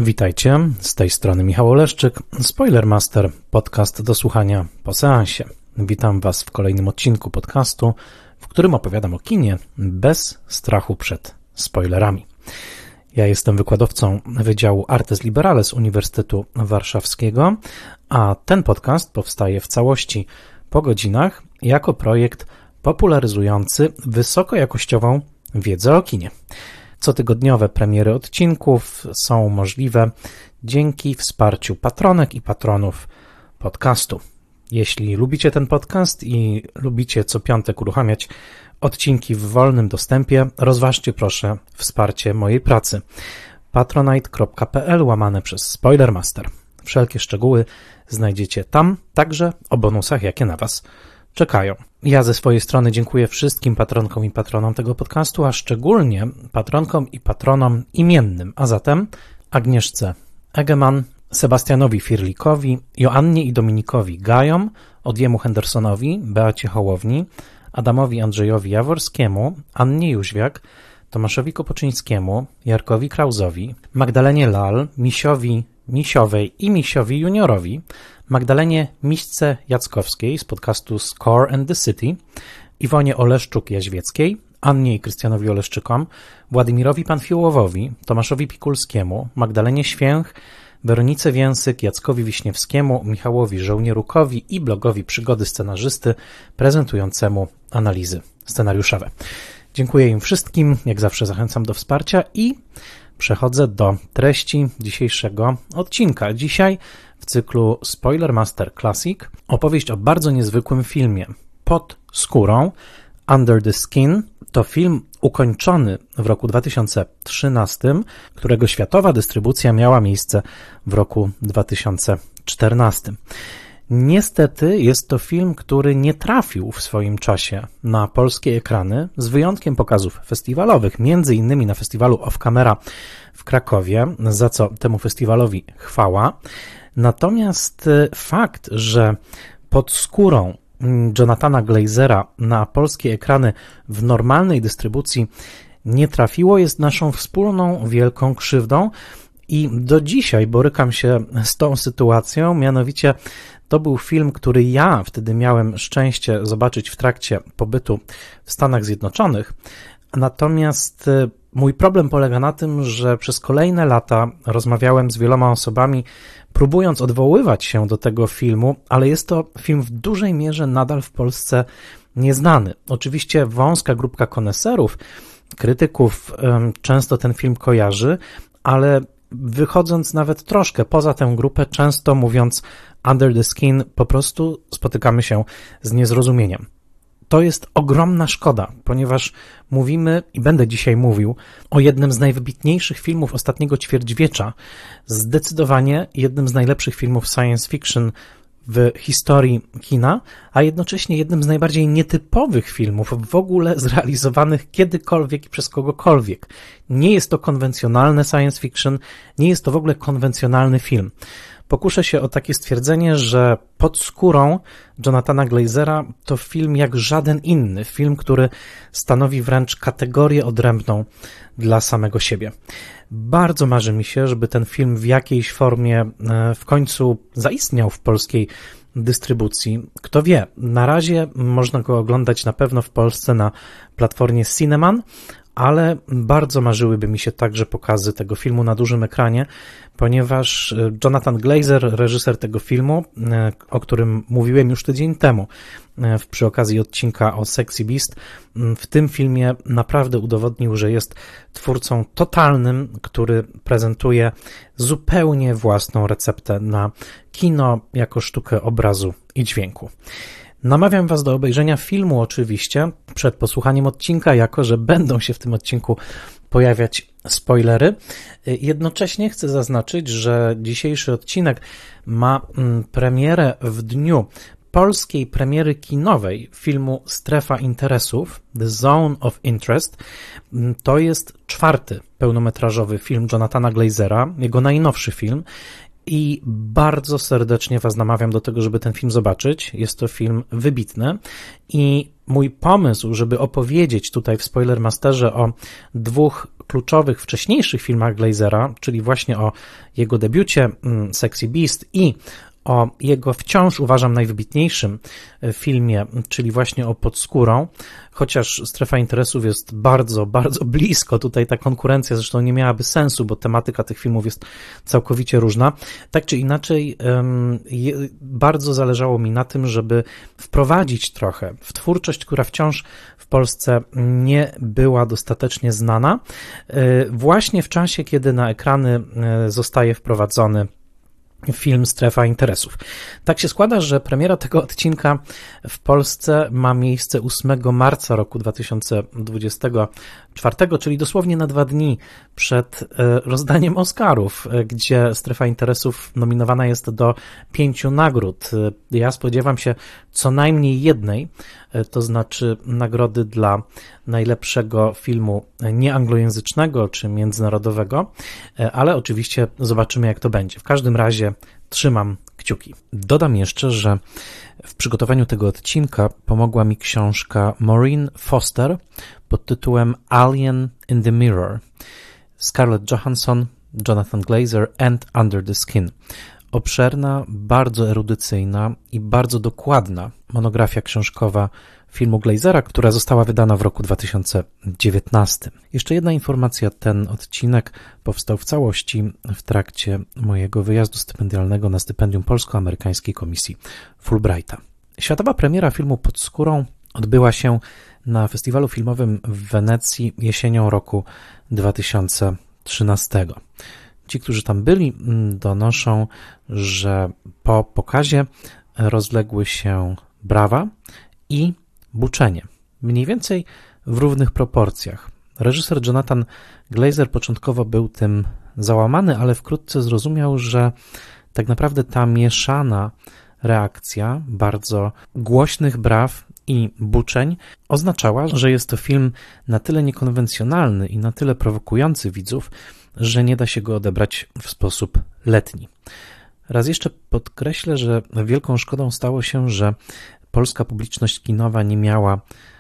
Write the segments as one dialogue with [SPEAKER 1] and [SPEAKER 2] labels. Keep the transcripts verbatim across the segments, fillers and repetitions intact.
[SPEAKER 1] Witajcie, z tej strony Michał Oleszczyk, Spoilermaster, podcast do słuchania po seansie. Witam Was w kolejnym odcinku podcastu, w którym opowiadam o kinie bez strachu przed spoilerami. Ja jestem wykładowcą Wydziału Artes Liberales Uniwersytetu Warszawskiego, a ten podcast powstaje w całości po godzinach jako projekt popularyzujący wysokojakościową wiedzę o kinie. Cotygodniowe premiery odcinków są możliwe dzięki wsparciu patronek i patronów podcastu. Jeśli lubicie ten podcast i lubicie co piątek uruchamiać odcinki w wolnym dostępie, rozważcie proszę wsparcie mojej pracy. patronite.pl łamane przez Spoilermaster. Wszelkie szczegóły znajdziecie tam, także o bonusach, jakie na Was czekają. Ja ze swojej strony dziękuję wszystkim patronkom i patronom tego podcastu, a szczególnie patronkom i patronom imiennym, a zatem Agnieszce Egeman, Sebastianowi Firlikowi, Joannie i Dominikowi Gajom, Odjemu Hendersonowi, Beacie Hołowni, Adamowi Andrzejowi Jaworskiemu, Annie Jóźwiak, Tomaszowi Kopoczyńskiemu, Jarkowi Krauzowi, Magdalenie Lal, Misiowi Misiowej i Misiowi Juniorowi, Magdalenie Miśce Jackowskiej z podcastu Score and the City, Iwonie Oleszczuk-Jaźwieckiej, Annie i Krystianowi Oleszczykom, Władimirowi Panfiłowowi, Tomaszowi Pikulskiemu, Magdalenie Święch, Weronice Więsyk, Jackowi Wiśniewskiemu, Michałowi Żołnierukowi i blogowi Przygody Scenarzysty prezentującemu analizy scenariuszowe. Dziękuję im wszystkim, jak zawsze zachęcam do wsparcia i przechodzę do treści dzisiejszego odcinka. Dzisiaj w cyklu Spoilermaster Classic opowieść o bardzo niezwykłym filmie Pod skórą, Under the Skin. To film ukończony w roku dwa tysiące trzynastym, którego światowa dystrybucja miała miejsce w roku dwa tysiące czternastym. Niestety jest to film, który nie trafił w swoim czasie na polskie ekrany, z wyjątkiem pokazów festiwalowych, między innymi na festiwalu Off Camera w Krakowie, za co temu festiwalowi chwała. Natomiast fakt, że Pod skórą Jonathana Glazera na polskie ekrany w normalnej dystrybucji nie trafiło, jest naszą wspólną wielką krzywdą i do dzisiaj borykam się z tą sytuacją, mianowicie to był film, który ja wtedy miałem szczęście zobaczyć w trakcie pobytu w Stanach Zjednoczonych, natomiast mój problem polega na tym, że przez kolejne lata rozmawiałem z wieloma osobami, próbując odwoływać się do tego filmu, ale jest to film w dużej mierze nadal w Polsce nieznany. Oczywiście wąska grupka koneserów, krytyków często ten film kojarzy, ale wychodząc nawet troszkę poza tę grupę, często mówiąc Under the Skin, po prostu spotykamy się z niezrozumieniem. To jest ogromna szkoda, ponieważ mówimy, i będę dzisiaj mówił, o jednym z najwybitniejszych filmów ostatniego ćwierćwiecza, zdecydowanie jednym z najlepszych filmów science fiction w historii kina, a jednocześnie jednym z najbardziej nietypowych filmów w ogóle zrealizowanych kiedykolwiek i przez kogokolwiek. Nie jest to konwencjonalne science fiction, nie jest to w ogóle konwencjonalny film. Pokuszę się o takie stwierdzenie, że Pod skórą Jonathana Glazera to film jak żaden inny, film, który stanowi wręcz kategorię odrębną dla samego siebie. Bardzo marzy mi się, żeby ten film w jakiejś formie w końcu zaistniał w polskiej dystrybucji. Kto wie, na razie można go oglądać na pewno w Polsce na platformie Cineman, ale bardzo marzyłyby mi się także pokazy tego filmu na dużym ekranie, ponieważ Jonathan Glazer, reżyser tego filmu, o którym mówiłem już tydzień temu przy okazji odcinka o Sexy Beast, w tym filmie naprawdę udowodnił, że jest twórcą totalnym, który prezentuje zupełnie własną receptę na kino jako sztukę obrazu i dźwięku. Namawiam Was do obejrzenia filmu oczywiście przed posłuchaniem odcinka, jako że będą się w tym odcinku pojawiać spoilery. Jednocześnie chcę zaznaczyć, że dzisiejszy odcinek ma premierę w dniu polskiej premiery kinowej filmu Strefa Interesów, The Zone of Interest. To jest czwarty pełnometrażowy film Jonathana Glazera, jego najnowszy film. i bardzo serdecznie Was namawiam do tego, żeby ten film zobaczyć. Jest to film wybitny i mój pomysł, żeby opowiedzieć tutaj w Spoilermasterze o dwóch kluczowych, wcześniejszych filmach Glazera, czyli właśnie o jego debiucie Sexy Beast i o jego wciąż uważam najwybitniejszym filmie, czyli właśnie o Pod skórą, chociaż strefa interesów jest bardzo, bardzo blisko, tutaj ta konkurencja zresztą nie miałaby sensu, bo tematyka tych filmów jest całkowicie różna. Tak czy inaczej, bardzo zależało mi na tym, żeby wprowadzić trochę w twórczość, która wciąż w Polsce nie była dostatecznie znana, właśnie w czasie, kiedy na ekrany zostaje wprowadzony film Strefa Interesów. Tak się składa, że premiera tego odcinka w Polsce ma miejsce ósmego marca roku dwa tysiące dwudziestego czwartego, czyli dosłownie na dwa dni przed rozdaniem Oscarów, gdzie Strefa Interesów nominowana jest do pięciu nagród. Ja spodziewam się co najmniej jednej, to znaczy nagrody dla najlepszego filmu nieanglojęzycznego czy międzynarodowego, ale oczywiście zobaczymy, jak to będzie. W każdym razie trzymam kciuki. Dodam jeszcze, że w przygotowaniu tego odcinka pomogła mi książka Maureen Foster pod tytułem Alien in the Mirror. Scarlett Johansson, Jonathan Glazer and Under the Skin. Obszerna, bardzo erudycyjna i bardzo dokładna monografia książkowa filmu Glazera, która została wydana w roku dwa tysiące dziewiętnastym. Jeszcze jedna informacja, ten odcinek powstał w całości w trakcie mojego wyjazdu stypendialnego na stypendium Polsko-Amerykańskiej Komisji Fulbrighta. Światowa premiera filmu Pod skórą odbyła się na festiwalu filmowym w Wenecji jesienią roku dwa tysiące trzynastego. Ci, którzy tam byli, donoszą, że po pokazie rozległy się brawa i buczenie. Mniej więcej w równych proporcjach. Reżyser Jonathan Glazer początkowo był tym załamany, ale wkrótce zrozumiał, że tak naprawdę ta mieszana reakcja bardzo głośnych braw i buczeń oznaczała, że jest to film na tyle niekonwencjonalny i na tyle prowokujący widzów, że nie da się go odebrać w sposób letni. Raz jeszcze podkreślę, że wielką szkodą stało się, że polska publiczność kinowa nie miała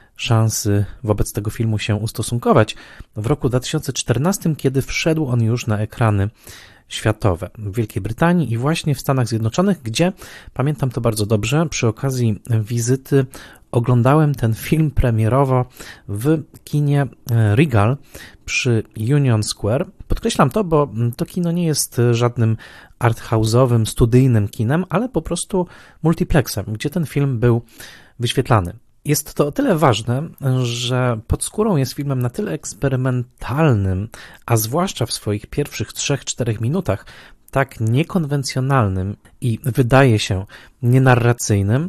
[SPEAKER 1] szansy wobec tego filmu się ustosunkować w roku dwa tysiące czternastym, kiedy wszedł on już na ekrany światowe w Wielkiej Brytanii i właśnie w Stanach Zjednoczonych, gdzie, pamiętam to bardzo dobrze, przy okazji wizyty oglądałem ten film premierowo w kinie Regal przy Union Square. Podkreślam to, bo to kino nie jest żadnym arthouse'owym, studyjnym kinem, ale po prostu multiplexem, gdzie ten film był wyświetlany. Jest to o tyle ważne, że Pod skórą jest filmem na tyle eksperymentalnym, a zwłaszcza w swoich pierwszych trzech czterech minutach tak niekonwencjonalnym i wydaje się nienarracyjnym,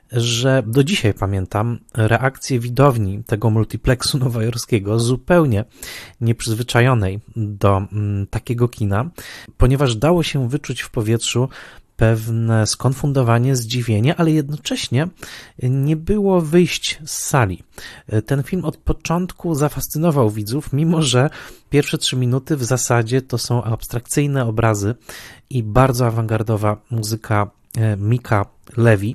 [SPEAKER 1] że do dzisiaj pamiętam reakcję widowni tego multiplexu nowojorskiego, zupełnie nieprzyzwyczajonej do m, takiego kina, ponieważ dało się wyczuć w powietrzu pewne skonfundowanie, zdziwienie, ale jednocześnie nie było wyjść z sali. Ten film od początku zafascynował widzów, mimo że pierwsze trzy minuty w zasadzie to są abstrakcyjne obrazy i bardzo awangardowa muzyka Mika Levy,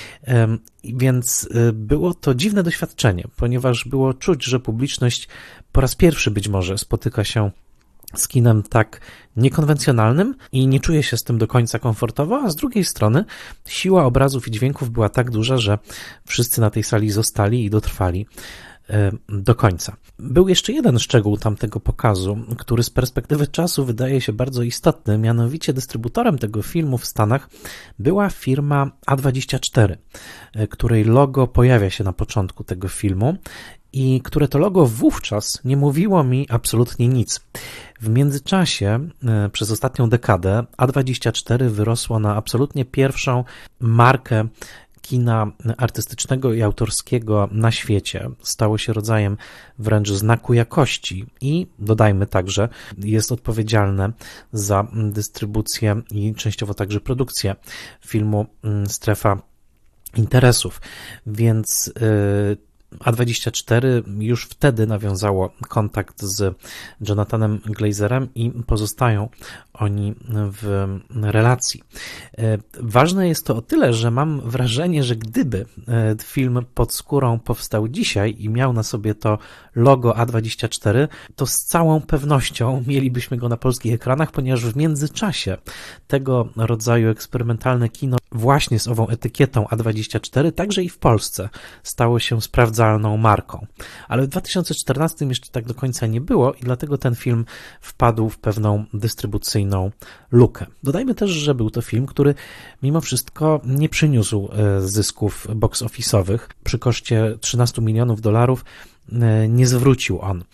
[SPEAKER 1] więc było to dziwne doświadczenie, ponieważ było czuć, że publiczność po raz pierwszy być może spotyka się z kinem tak niekonwencjonalnym i nie czuje się z tym do końca komfortowo, a z drugiej strony siła obrazów i dźwięków była tak duża, że wszyscy na tej sali zostali i dotrwali do końca. Był jeszcze jeden szczegół tamtego pokazu, który z perspektywy czasu wydaje się bardzo istotny, mianowicie dystrybutorem tego filmu w Stanach była firma A dwadzieścia cztery, której logo pojawia się na początku tego filmu i które to logo wówczas nie mówiło mi absolutnie nic. W międzyczasie, przez ostatnią dekadę, A dwadzieścia cztery wyrosło na absolutnie pierwszą markę kina artystycznego i autorskiego na świecie. Stało się rodzajem wręcz znaku jakości i dodajmy także, jest odpowiedzialne za dystrybucję i częściowo także produkcję filmu Strefa Interesów. Więc yy, A dwadzieścia cztery już wtedy nawiązało kontakt z Jonathanem Glazerem i pozostają oni w relacji. Ważne jest to o tyle, że mam wrażenie, że gdyby film Pod skórą powstał dzisiaj i miał na sobie to logo A dwadzieścia cztery, to z całą pewnością mielibyśmy go na polskich ekranach, ponieważ w międzyczasie tego rodzaju eksperymentalne kino właśnie z ową etykietą A dwadzieścia cztery także i w Polsce stało się sprawdzalną marką. Ale w dwa tysiące czternastym jeszcze tak do końca nie było i dlatego ten film wpadł w pewną dystrybucyjną lukę. Dodajmy też, że był to film, który mimo wszystko nie przyniósł zysków box office'owych. Przy koszcie trzynastu milionów dolarów nie zwrócił on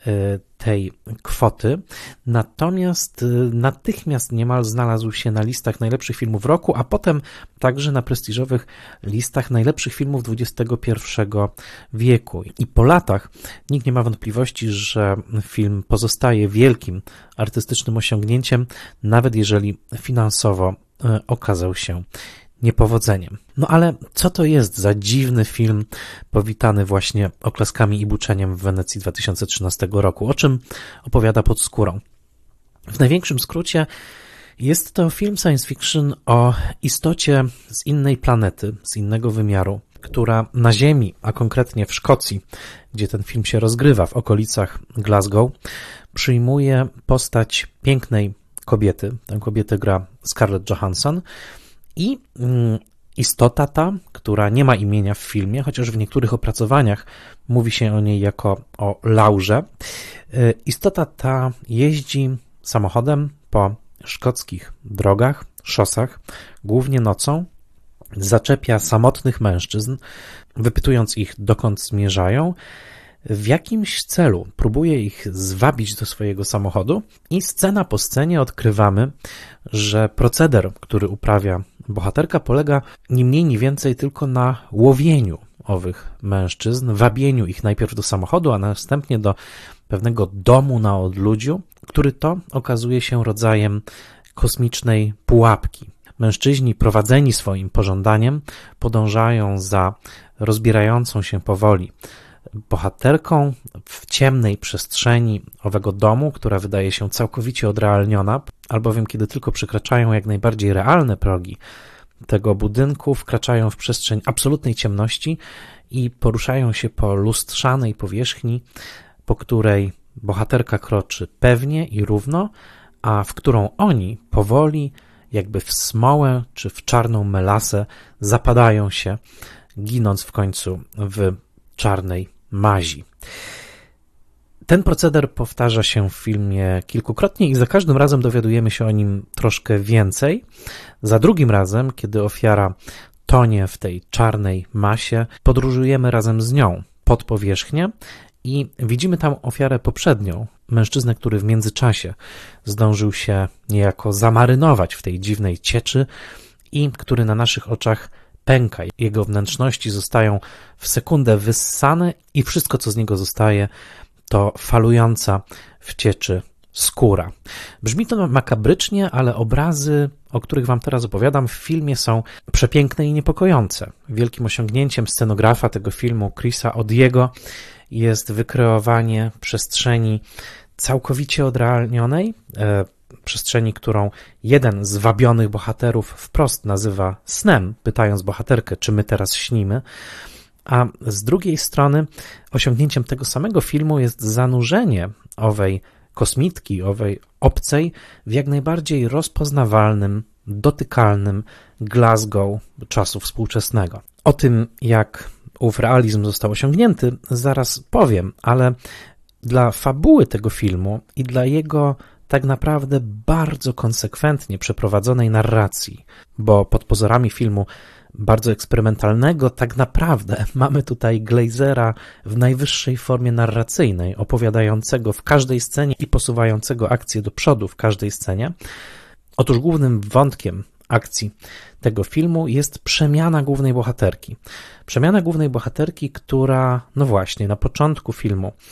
[SPEAKER 1] tej kwoty, natomiast natychmiast niemal znalazł się na listach najlepszych filmów roku, a potem także na prestiżowych listach najlepszych filmów dwudziestego pierwszego wieku. I po latach nikt nie ma wątpliwości, że film pozostaje wielkim artystycznym osiągnięciem, nawet jeżeli finansowo okazał się niepowodzeniem. No ale co to jest za dziwny film powitany właśnie oklaskami i buczeniem w Wenecji dwa tysiące trzynastego roku? O czym opowiada Pod skórą? W największym skrócie jest to film science fiction o istocie z innej planety, z innego wymiaru, która na Ziemi, a konkretnie w Szkocji, gdzie ten film się rozgrywa w okolicach Glasgow, przyjmuje postać pięknej kobiety. Tę kobietę gra Scarlett Johansson. I istota ta, która nie ma imienia w filmie, chociaż w niektórych opracowaniach mówi się o niej jako o Laurze, istota ta jeździ samochodem po szkockich drogach, szosach, głównie nocą, zaczepia samotnych mężczyzn, wypytując ich, dokąd zmierzają, w jakimś celu próbuje ich zwabić do swojego samochodu i scena po scenie odkrywamy, że proceder, który uprawia bohaterka, polega ni mniej, ni więcej tylko na łowieniu owych mężczyzn, wabieniu ich najpierw do samochodu, a następnie do pewnego domu na odludziu, który to okazuje się rodzajem kosmicznej pułapki. Mężczyźni prowadzeni swoim pożądaniem podążają za rozbierającą się powoli bohaterką w ciemnej przestrzeni owego domu, która wydaje się całkowicie odrealniona, albowiem kiedy tylko przekraczają jak najbardziej realne progi tego budynku, wkraczają w przestrzeń absolutnej ciemności i poruszają się po lustrzanej powierzchni, po której bohaterka kroczy pewnie i równo, a w którą oni powoli, jakby w smołę czy w czarną melasę, zapadają się, ginąc w końcu w czarnej mazi. Ten proceder powtarza się w filmie kilkukrotnie i za każdym razem dowiadujemy się o nim troszkę więcej. Za drugim razem, kiedy ofiara tonie w tej czarnej masie, podróżujemy razem z nią pod powierzchnię i widzimy tam ofiarę poprzednią, mężczyznę, który w międzyczasie zdążył się niejako zamarynować w tej dziwnej cieczy i który na naszych oczach pęka. Jego wnętrzności zostają w sekundę wyssane i wszystko, co z niego zostaje, to falująca w cieczy skóra. Brzmi to makabrycznie, ale obrazy, o których wam teraz opowiadam, w filmie są przepiękne i niepokojące. Wielkim osiągnięciem scenografa tego filmu, Chrisa Odiego, jest wykreowanie przestrzeni całkowicie odrealnionej, e, przestrzeni, którą jeden z wabionych bohaterów wprost nazywa snem, pytając bohaterkę, czy my teraz śnimy, a z drugiej strony osiągnięciem tego samego filmu jest zanurzenie owej kosmitki, owej obcej w jak najbardziej rozpoznawalnym, dotykalnym Glasgow czasu współczesnego. O tym, jak ów realizm został osiągnięty, zaraz powiem, ale dla fabuły tego filmu i dla jego tak naprawdę bardzo konsekwentnie przeprowadzonej narracji, bo pod pozorami filmu bardzo eksperymentalnego, tak naprawdę mamy tutaj Glazera w najwyższej formie narracyjnej, opowiadającego w każdej scenie i posuwającego akcję do przodu w każdej scenie. Otóż głównym wątkiem akcji tego filmu jest przemiana głównej bohaterki. Przemiana głównej bohaterki, która, no właśnie, na początku filmu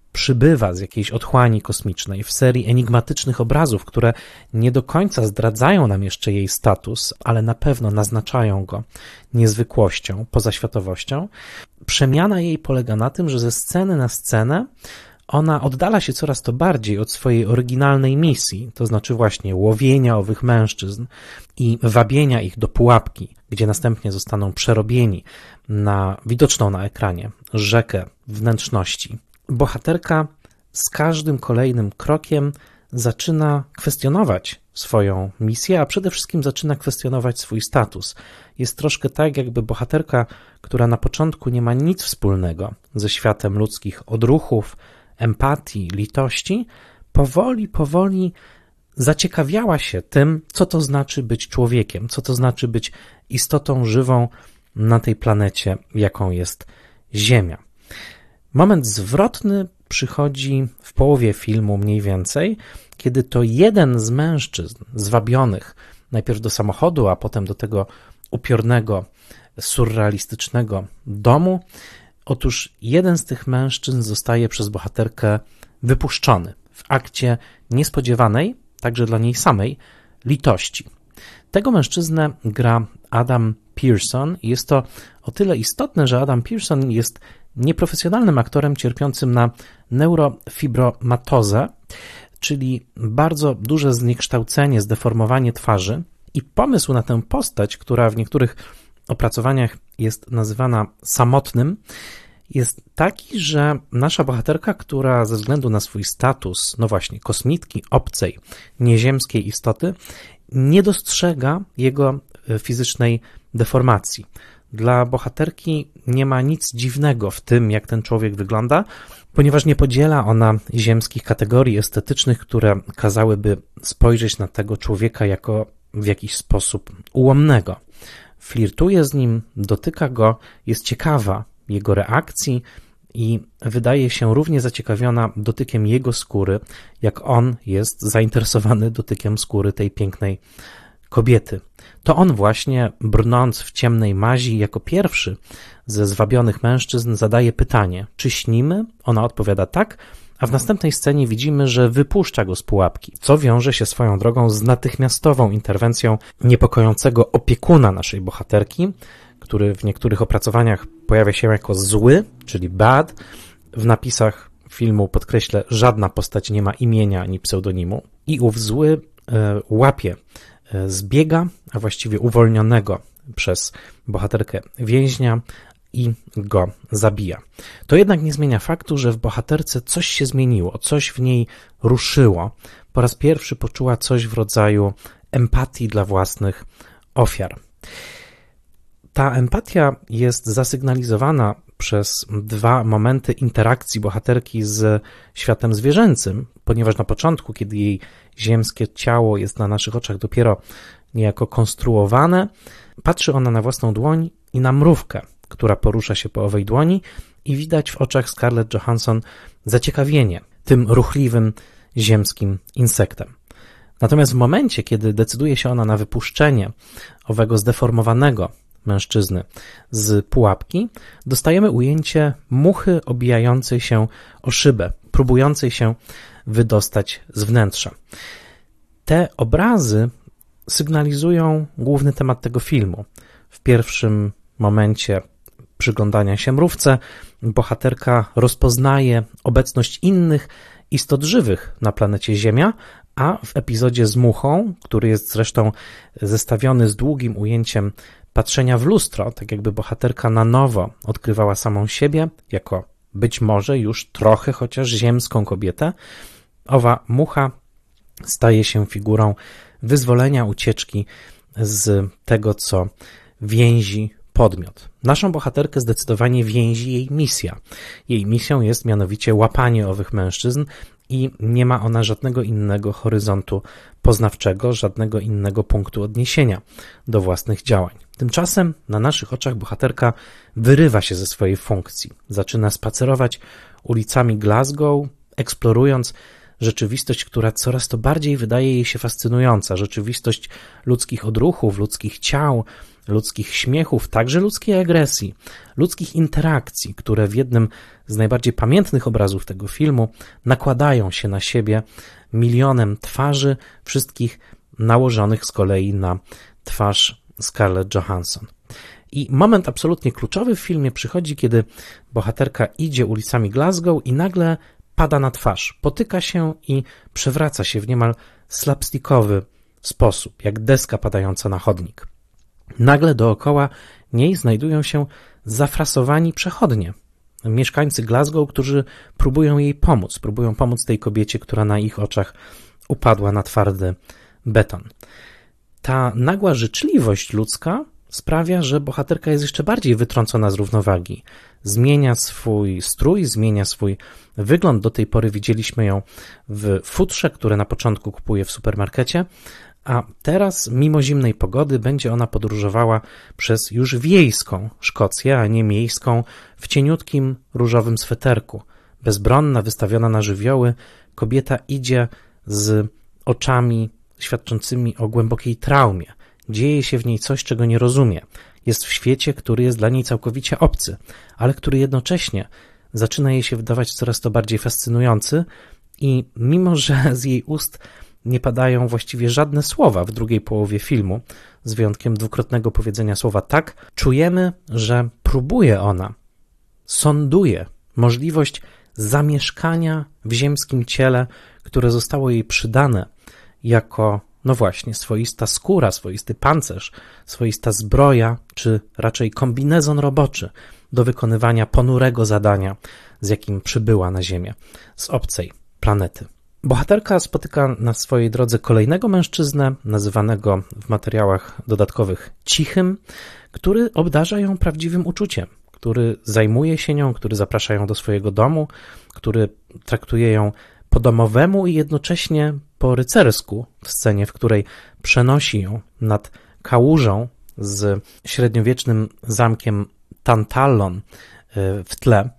[SPEAKER 1] przybywa z jakiejś otchłani kosmicznej w serii enigmatycznych obrazów, które nie do końca zdradzają nam jeszcze jej status, ale na pewno naznaczają go niezwykłością, pozaświatowością. Przemiana jej polega na tym, że ze sceny na scenę ona oddala się coraz to bardziej od swojej oryginalnej misji, to znaczy właśnie łowienia owych mężczyzn i wabienia ich do pułapki, gdzie następnie zostaną przerobieni na widoczną na ekranie rzekę wnętrzności. Bohaterka z każdym kolejnym krokiem zaczyna kwestionować swoją misję, a przede wszystkim zaczyna kwestionować swój status. Jest troszkę tak, jakby bohaterka, która na początku nie ma nic wspólnego ze światem ludzkich odruchów, empatii, litości, powoli, powoli zaciekawiała się tym, co to znaczy być człowiekiem, co to znaczy być istotą żywą na tej planecie, jaką jest Ziemia. Moment zwrotny przychodzi w połowie filmu mniej więcej, kiedy to jeden z mężczyzn zwabionych najpierw do samochodu, a potem do tego upiornego, surrealistycznego domu, otóż jeden z tych mężczyzn zostaje przez bohaterkę wypuszczony w akcie niespodziewanej, także dla niej samej, litości. Tego mężczyznę gra Adam Pearson i jest to o tyle istotne, że Adam Pearson jest nieprofesjonalnym aktorem cierpiącym na neurofibromatozę, czyli bardzo duże zniekształcenie, zdeformowanie twarzy i pomysł na tę postać, która w niektórych opracowaniach jest nazywana samotnym, jest taki, że nasza bohaterka, która ze względu na swój status, no właśnie, kosmitki, obcej, nieziemskiej istoty, nie dostrzega jego fizycznej deformacji. Dla bohaterki nie ma nic dziwnego w tym, jak ten człowiek wygląda, ponieważ nie podziela ona ziemskich kategorii estetycznych, które kazałyby spojrzeć na tego człowieka jako w jakiś sposób ułomnego. Flirtuje z nim, dotyka go, jest ciekawa jego reakcji i wydaje się równie zaciekawiona dotykiem jego skóry, jak on jest zainteresowany dotykiem skóry tej pięknej kobiety. To on właśnie, brnąc w ciemnej mazi, jako pierwszy ze zwabionych mężczyzn zadaje pytanie, czy śnimy? Ona odpowiada tak, a w następnej scenie widzimy, że wypuszcza go z pułapki, co wiąże się swoją drogą z natychmiastową interwencją niepokojącego opiekuna naszej bohaterki, który w niektórych opracowaniach pojawia się jako zły, czyli bad. W napisach filmu, podkreślę, żadna postać nie ma imienia ani pseudonimu i ów zły e, łapie e, zbiega, a właściwie uwolnionego przez bohaterkę więźnia i go zabija. To jednak nie zmienia faktu, że w bohaterce coś się zmieniło, coś w niej ruszyło. Po raz pierwszy poczuła coś w rodzaju empatii dla własnych ofiar. Ta empatia jest zasygnalizowana przez dwa momenty interakcji bohaterki z światem zwierzęcym, ponieważ na początku, kiedy jej ziemskie ciało jest na naszych oczach dopiero niejako konstruowane, patrzy ona na własną dłoń i na mrówkę, która porusza się po owej dłoni i widać w oczach Scarlett Johansson zaciekawienie tym ruchliwym ziemskim insektem. Natomiast w momencie, kiedy decyduje się ona na wypuszczenie owego zdeformowanego mężczyzny z pułapki, dostajemy ujęcie muchy obijającej się o szybę, próbującej się wydostać z wnętrza. Te obrazy sygnalizują główny temat tego filmu. W pierwszym momencie przyglądania się mrówce bohaterka rozpoznaje obecność innych istot żywych na planecie Ziemia, a w epizodzie z muchą, który jest zresztą zestawiony z długim ujęciem patrzenia w lustro, tak jakby bohaterka na nowo odkrywała samą siebie, jako być może już trochę chociaż ziemską kobietę, owa mucha staje się figurą wyzwolenia, ucieczki z tego, co więzi podmiot. Naszą bohaterkę zdecydowanie więzi jej misja. Jej misją jest mianowicie łapanie owych mężczyzn i nie ma ona żadnego innego horyzontu poznawczego, żadnego innego punktu odniesienia do własnych działań. Tymczasem na naszych oczach bohaterka wyrywa się ze swojej funkcji. Zaczyna spacerować ulicami Glasgow, eksplorując rzeczywistość, która coraz to bardziej wydaje jej się fascynująca, rzeczywistość ludzkich odruchów, ludzkich ciał, ludzkich śmiechów, także ludzkiej agresji, ludzkich interakcji, które w jednym z najbardziej pamiętnych obrazów tego filmu nakładają się na siebie milionem twarzy, wszystkich nałożonych z kolei na twarz Scarlett Johansson. I moment absolutnie kluczowy w filmie przychodzi, kiedy bohaterka idzie ulicami Glasgow i nagle pada na twarz, potyka się i przewraca się w niemal slapstickowy sposób, jak deska padająca na chodnik. Nagle dookoła niej znajdują się zafrasowani przechodnie, mieszkańcy Glasgow, którzy próbują jej pomóc, próbują pomóc tej kobiecie, która na ich oczach upadła na twardy beton. Ta nagła życzliwość ludzka sprawia, że bohaterka jest jeszcze bardziej wytrącona z równowagi. Zmienia swój strój, zmienia swój wygląd. Do tej pory widzieliśmy ją w futrze, które na początku kupuje w supermarkecie, a teraz, mimo zimnej pogody, będzie ona podróżowała przez już wiejską Szkocję, a nie miejską, w cieniutkim, różowym sweterku. Bezbronna, wystawiona na żywioły, kobieta idzie z oczami świadczącymi o głębokiej traumie. Dzieje się w niej coś, czego nie rozumie. Jest w świecie, który jest dla niej całkowicie obcy, ale który jednocześnie zaczyna jej się wydawać coraz to bardziej fascynujący i mimo, że z jej ust nie padają właściwie żadne słowa w drugiej połowie filmu, z wyjątkiem dwukrotnego powiedzenia słowa tak, czujemy, że próbuje ona, sonduje możliwość zamieszkania w ziemskim ciele, które zostało jej przydane jako, no właśnie, swoista skóra, swoisty pancerz, swoista zbroja, czy raczej kombinezon roboczy do wykonywania ponurego zadania, z jakim przybyła na Ziemię z obcej planety. Bohaterka spotyka na swojej drodze kolejnego mężczyznę, nazywanego w materiałach dodatkowych cichym, który obdarza ją prawdziwym uczuciem, który zajmuje się nią, który zaprasza ją do swojego domu, który traktuje ją po domowemu i jednocześnie po rycersku w scenie, w której przenosi ją nad kałużą z średniowiecznym zamkiem Tantallon w tle.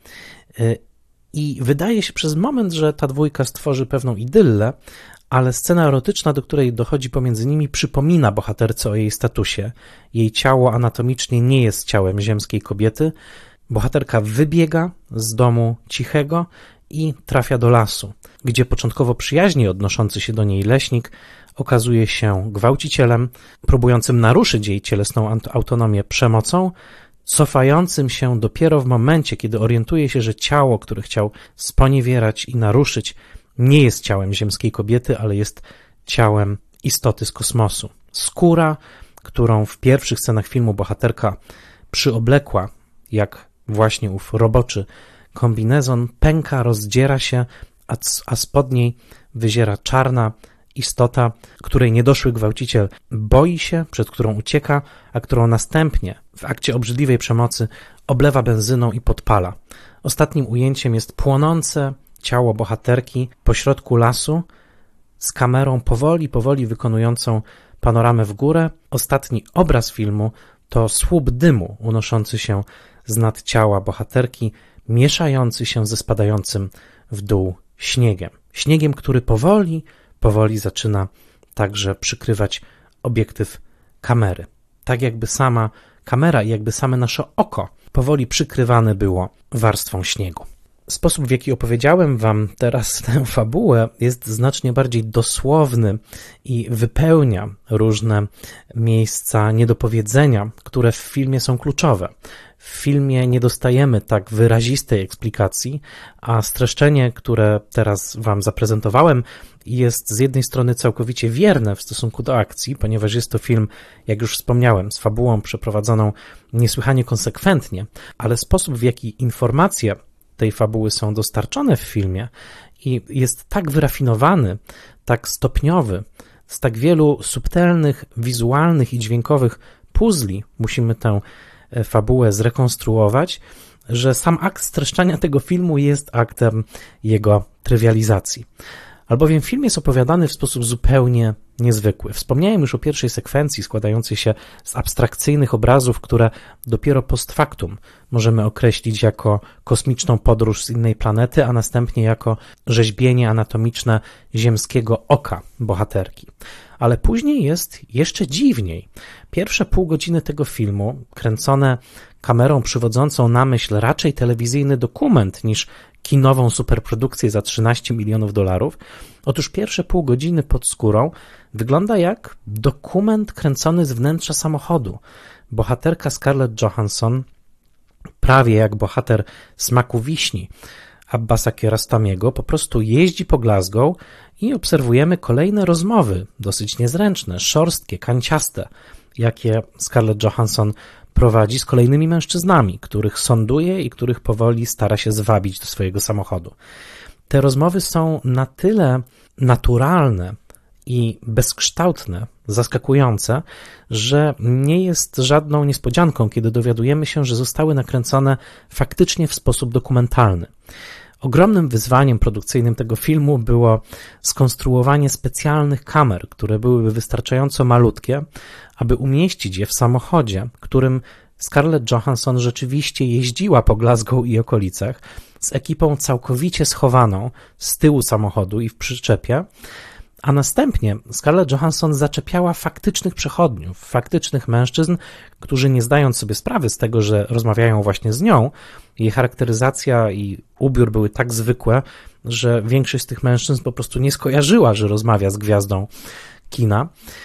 [SPEAKER 1] I wydaje się przez moment, że ta dwójka stworzy pewną idyllę, ale scena erotyczna, do której dochodzi pomiędzy nimi, przypomina bohaterce o jej statusie. Jej ciało anatomicznie nie jest ciałem ziemskiej kobiety. Bohaterka wybiega z domu cichego i trafia do lasu, gdzie początkowo przyjaźnie odnoszący się do niej leśnik okazuje się gwałcicielem, próbującym naruszyć jej cielesną autonomię przemocą, cofającym się dopiero w momencie, kiedy orientuje się, że ciało, które chciał sponiewierać i naruszyć, nie jest ciałem ziemskiej kobiety, ale jest ciałem istoty z kosmosu. Skóra, którą w pierwszych scenach filmu bohaterka przyoblekła, jak właśnie ów roboczy kombinezon, pęka, rozdziera się, a, a spod niej wyziera czarna istota, której niedoszły gwałciciel boi się, przed którą ucieka, a którą następnie w akcie obrzydliwej przemocy oblewa benzyną i podpala. Ostatnim ujęciem jest płonące ciało bohaterki pośrodku lasu z kamerą powoli, powoli wykonującą panoramę w górę. Ostatni obraz filmu to słup dymu unoszący się z nad ciała bohaterki, mieszający się ze spadającym w dół śniegiem. Śniegiem, który powoli, powoli zaczyna także przykrywać obiektyw kamery. Tak jakby sama kamera i jakby same nasze oko powoli przykrywane było warstwą śniegu. Sposób, w jaki opowiedziałem wam teraz tę fabułę, jest znacznie bardziej dosłowny i wypełnia różne miejsca niedopowiedzenia, które w filmie są kluczowe. W filmie nie dostajemy tak wyrazistej eksplikacji, a streszczenie, które teraz wam zaprezentowałem, jest z jednej strony całkowicie wierne w stosunku do akcji, ponieważ jest to film, jak już wspomniałem, z fabułą przeprowadzoną niesłychanie konsekwentnie, ale sposób, w jaki informacje tej fabuły są dostarczone w filmie i jest tak wyrafinowany, tak stopniowy, z tak wielu subtelnych, wizualnych i dźwiękowych puzli musimy tę fabułę zrekonstruować, że sam akt streszczania tego filmu jest aktem jego trywializacji. albowiem film jest opowiadany w sposób zupełnie niezwykły. Wspomniałem już o pierwszej sekwencji składającej się z abstrakcyjnych obrazów, które dopiero post factum możemy określić jako kosmiczną podróż z innej planety, a następnie jako rzeźbienie anatomiczne ziemskiego oka bohaterki. Ale później jest jeszcze dziwniej. Pierwsze pół godziny tego filmu, kręcone kamerą przywodzącą na myśl raczej telewizyjny dokument niż kinową superprodukcję za trzynaście milionów dolarów, otóż pierwsze pół godziny pod skórą wygląda jak dokument kręcony z wnętrza samochodu. Bohaterka Scarlett Johansson, prawie jak bohater Smaku Wiśni Abbasa Kiarostamiego, po prostu jeździ po Glasgow i obserwujemy kolejne rozmowy, dosyć niezręczne, szorstkie, kanciaste, jakie Scarlett Johansson prowadzi z kolejnymi mężczyznami, których sąduje i których powoli stara się zwabić do swojego samochodu. Te rozmowy są na tyle naturalne i bezkształtne, zaskakujące, że nie jest żadną niespodzianką, kiedy dowiadujemy się, że zostały nakręcone faktycznie w sposób dokumentalny. Ogromnym wyzwaniem produkcyjnym tego filmu było skonstruowanie specjalnych kamer, które byłyby wystarczająco malutkie, aby umieścić je w samochodzie, którym Scarlett Johansson rzeczywiście jeździła po Glasgow i okolicach, z ekipą całkowicie schowaną z tyłu samochodu i w przyczepie, a następnie Scarlett Johansson zaczepiała faktycznych przechodniów, faktycznych mężczyzn, którzy nie zdając sobie sprawy z tego, że rozmawiają właśnie z nią, jej charakteryzacja i ubiór były tak zwykłe, że większość z tych mężczyzn po prostu nie skojarzyła, że rozmawia z gwiazdą kina.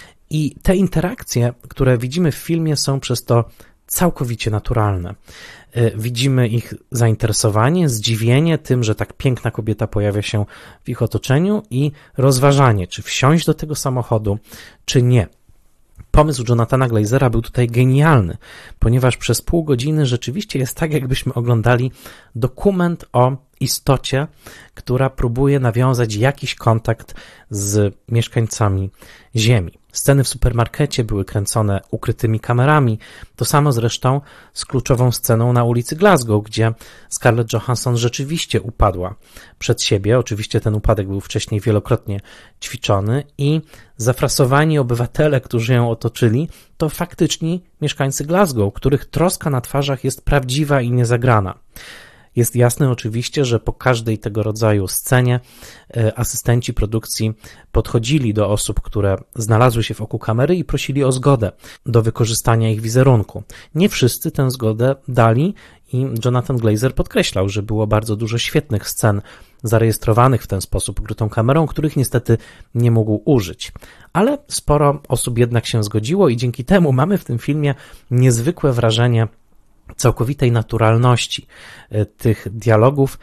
[SPEAKER 1] I te interakcje, które widzimy w filmie, są przez to całkowicie naturalne. Widzimy ich zainteresowanie, zdziwienie tym, że tak piękna kobieta pojawia się w ich otoczeniu i rozważanie, czy wsiąść do tego samochodu, czy nie. Pomysł Jonathana Glazera był tutaj genialny, ponieważ przez pół godziny rzeczywiście jest tak, jakbyśmy oglądali dokument o istocie, która próbuje nawiązać jakiś kontakt z mieszkańcami Ziemi. Sceny w supermarkecie były kręcone ukrytymi kamerami, to samo zresztą z kluczową sceną na ulicy Glasgow, gdzie Scarlett Johansson rzeczywiście upadła przed siebie. Oczywiście ten upadek był wcześniej wielokrotnie ćwiczony i zafrasowani obywatele, którzy ją otoczyli, to faktyczni mieszkańcy Glasgow, których troska na twarzach jest prawdziwa i niezagrana. Jest jasne oczywiście, że po każdej tego rodzaju scenie asystenci produkcji podchodzili do osób, które znalazły się wokół kamery i prosili o zgodę do wykorzystania ich wizerunku. Nie wszyscy tę zgodę dali i Jonathan Glazer podkreślał, że było bardzo dużo świetnych scen zarejestrowanych w ten sposób ukrytą kamerą, których niestety nie mógł użyć. Ale sporo osób jednak się zgodziło i dzięki temu mamy w tym filmie niezwykłe wrażenie całkowitej naturalności tych dialogów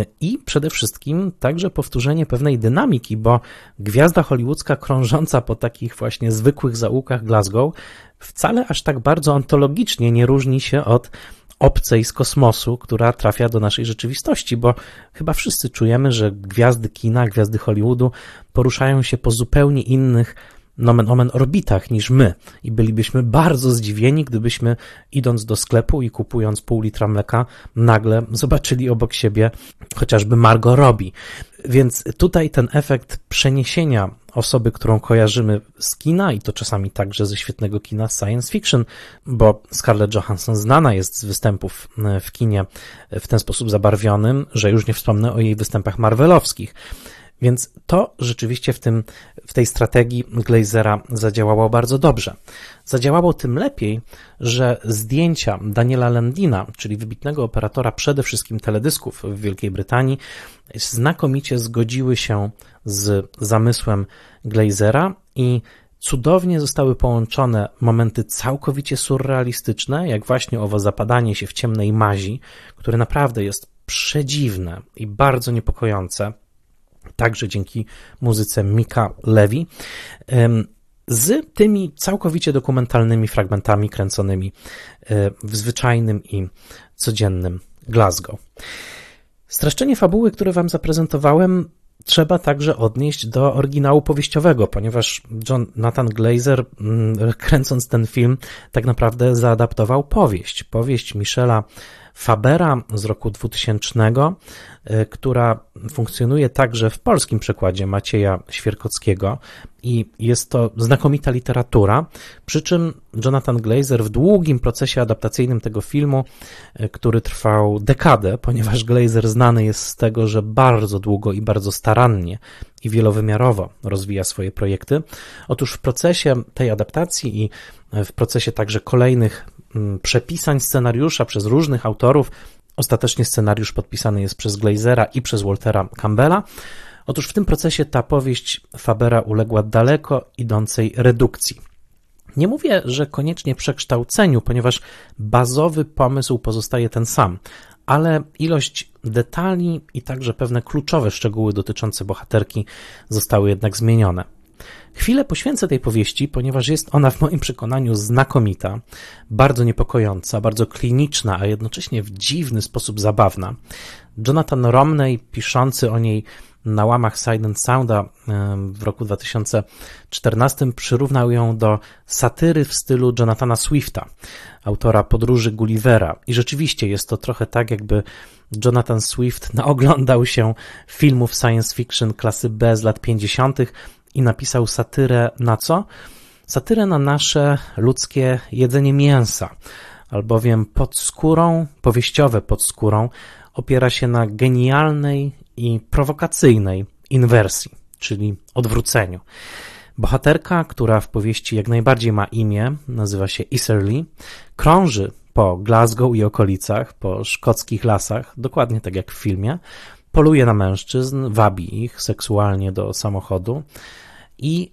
[SPEAKER 1] i przede wszystkim także powtórzenie pewnej dynamiki, bo gwiazda hollywoodzka krążąca po takich właśnie zwykłych zaułkach Glasgow wcale aż tak bardzo ontologicznie nie różni się od obcej z kosmosu, która trafia do naszej rzeczywistości, bo chyba wszyscy czujemy, że gwiazdy kina, gwiazdy Hollywoodu poruszają się po zupełnie innych nomen omen orbitach niż my i bylibyśmy bardzo zdziwieni, gdybyśmy idąc do sklepu i kupując pół litra mleka nagle zobaczyli obok siebie chociażby Margot Robbie. Więc tutaj ten efekt przeniesienia osoby, którą kojarzymy z kina i to czasami także ze świetnego kina science fiction, bo Scarlett Johansson znana jest z występów w kinie w ten sposób zabarwionym, że już nie wspomnę o jej występach marvelowskich. Więc to rzeczywiście w, tym, w tej strategii Glazera zadziałało bardzo dobrze. Zadziałało tym lepiej, że zdjęcia Daniela Landina, czyli wybitnego operatora przede wszystkim teledysków w Wielkiej Brytanii, znakomicie zgodziły się z zamysłem Glazera i cudownie zostały połączone momenty całkowicie surrealistyczne, jak właśnie owo zapadanie się w ciemnej mazi, które naprawdę jest przedziwne i bardzo niepokojące, także dzięki muzyce Mika Levy, z tymi całkowicie dokumentalnymi fragmentami kręconymi w zwyczajnym i codziennym Glasgow. Streszczenie fabuły, które wam zaprezentowałem, trzeba także odnieść do oryginału powieściowego, ponieważ Jonathan Glazer, kręcąc ten film, tak naprawdę zaadaptował powieść. Powieść Michela Fabera z roku dwutysięcznego, która funkcjonuje także w polskim przekładzie Macieja Świerkowskiego i jest to znakomita literatura, przy czym Jonathan Glazer w długim procesie adaptacyjnym tego filmu, który trwał dekadę, ponieważ Glazer znany jest z tego, że bardzo długo i bardzo starannie i wielowymiarowo rozwija swoje projekty. Otóż w procesie tej adaptacji i w procesie także kolejnych przepisań scenariusza przez różnych autorów, ostatecznie scenariusz podpisany jest przez Glazera i przez Waltera Campbella. Otóż w tym procesie ta powieść Fabera uległa daleko idącej redukcji. Nie mówię, że koniecznie przekształceniu, ponieważ bazowy pomysł pozostaje ten sam, ale ilość detali i także pewne kluczowe szczegóły dotyczące bohaterki zostały jednak zmienione. Chwilę poświęcę tej powieści, ponieważ jest ona w moim przekonaniu znakomita, bardzo niepokojąca, bardzo kliniczna, a jednocześnie w dziwny sposób zabawna. Jonathan Romney, piszący o niej na łamach Sight and Sounda w roku dwa tysiące czternastym, przyrównał ją do satyry w stylu Jonathana Swifta, autora Podróży Gullivera. I rzeczywiście jest to trochę tak, jakby Jonathan Swift naoglądał się filmów science fiction klasy B z lat pięćdziesiątych i napisał satyrę na co? Satyrę na nasze ludzkie jedzenie mięsa, albowiem pod skórą, powieściowe pod skórą, opiera się na genialnej i prowokacyjnej inwersji, czyli odwróceniu. Bohaterka, która w powieści jak najbardziej ma imię, nazywa się Isserley, krąży po Glasgow i okolicach, po szkockich lasach, dokładnie tak jak w filmie, poluje na mężczyzn, wabi ich seksualnie do samochodu, i,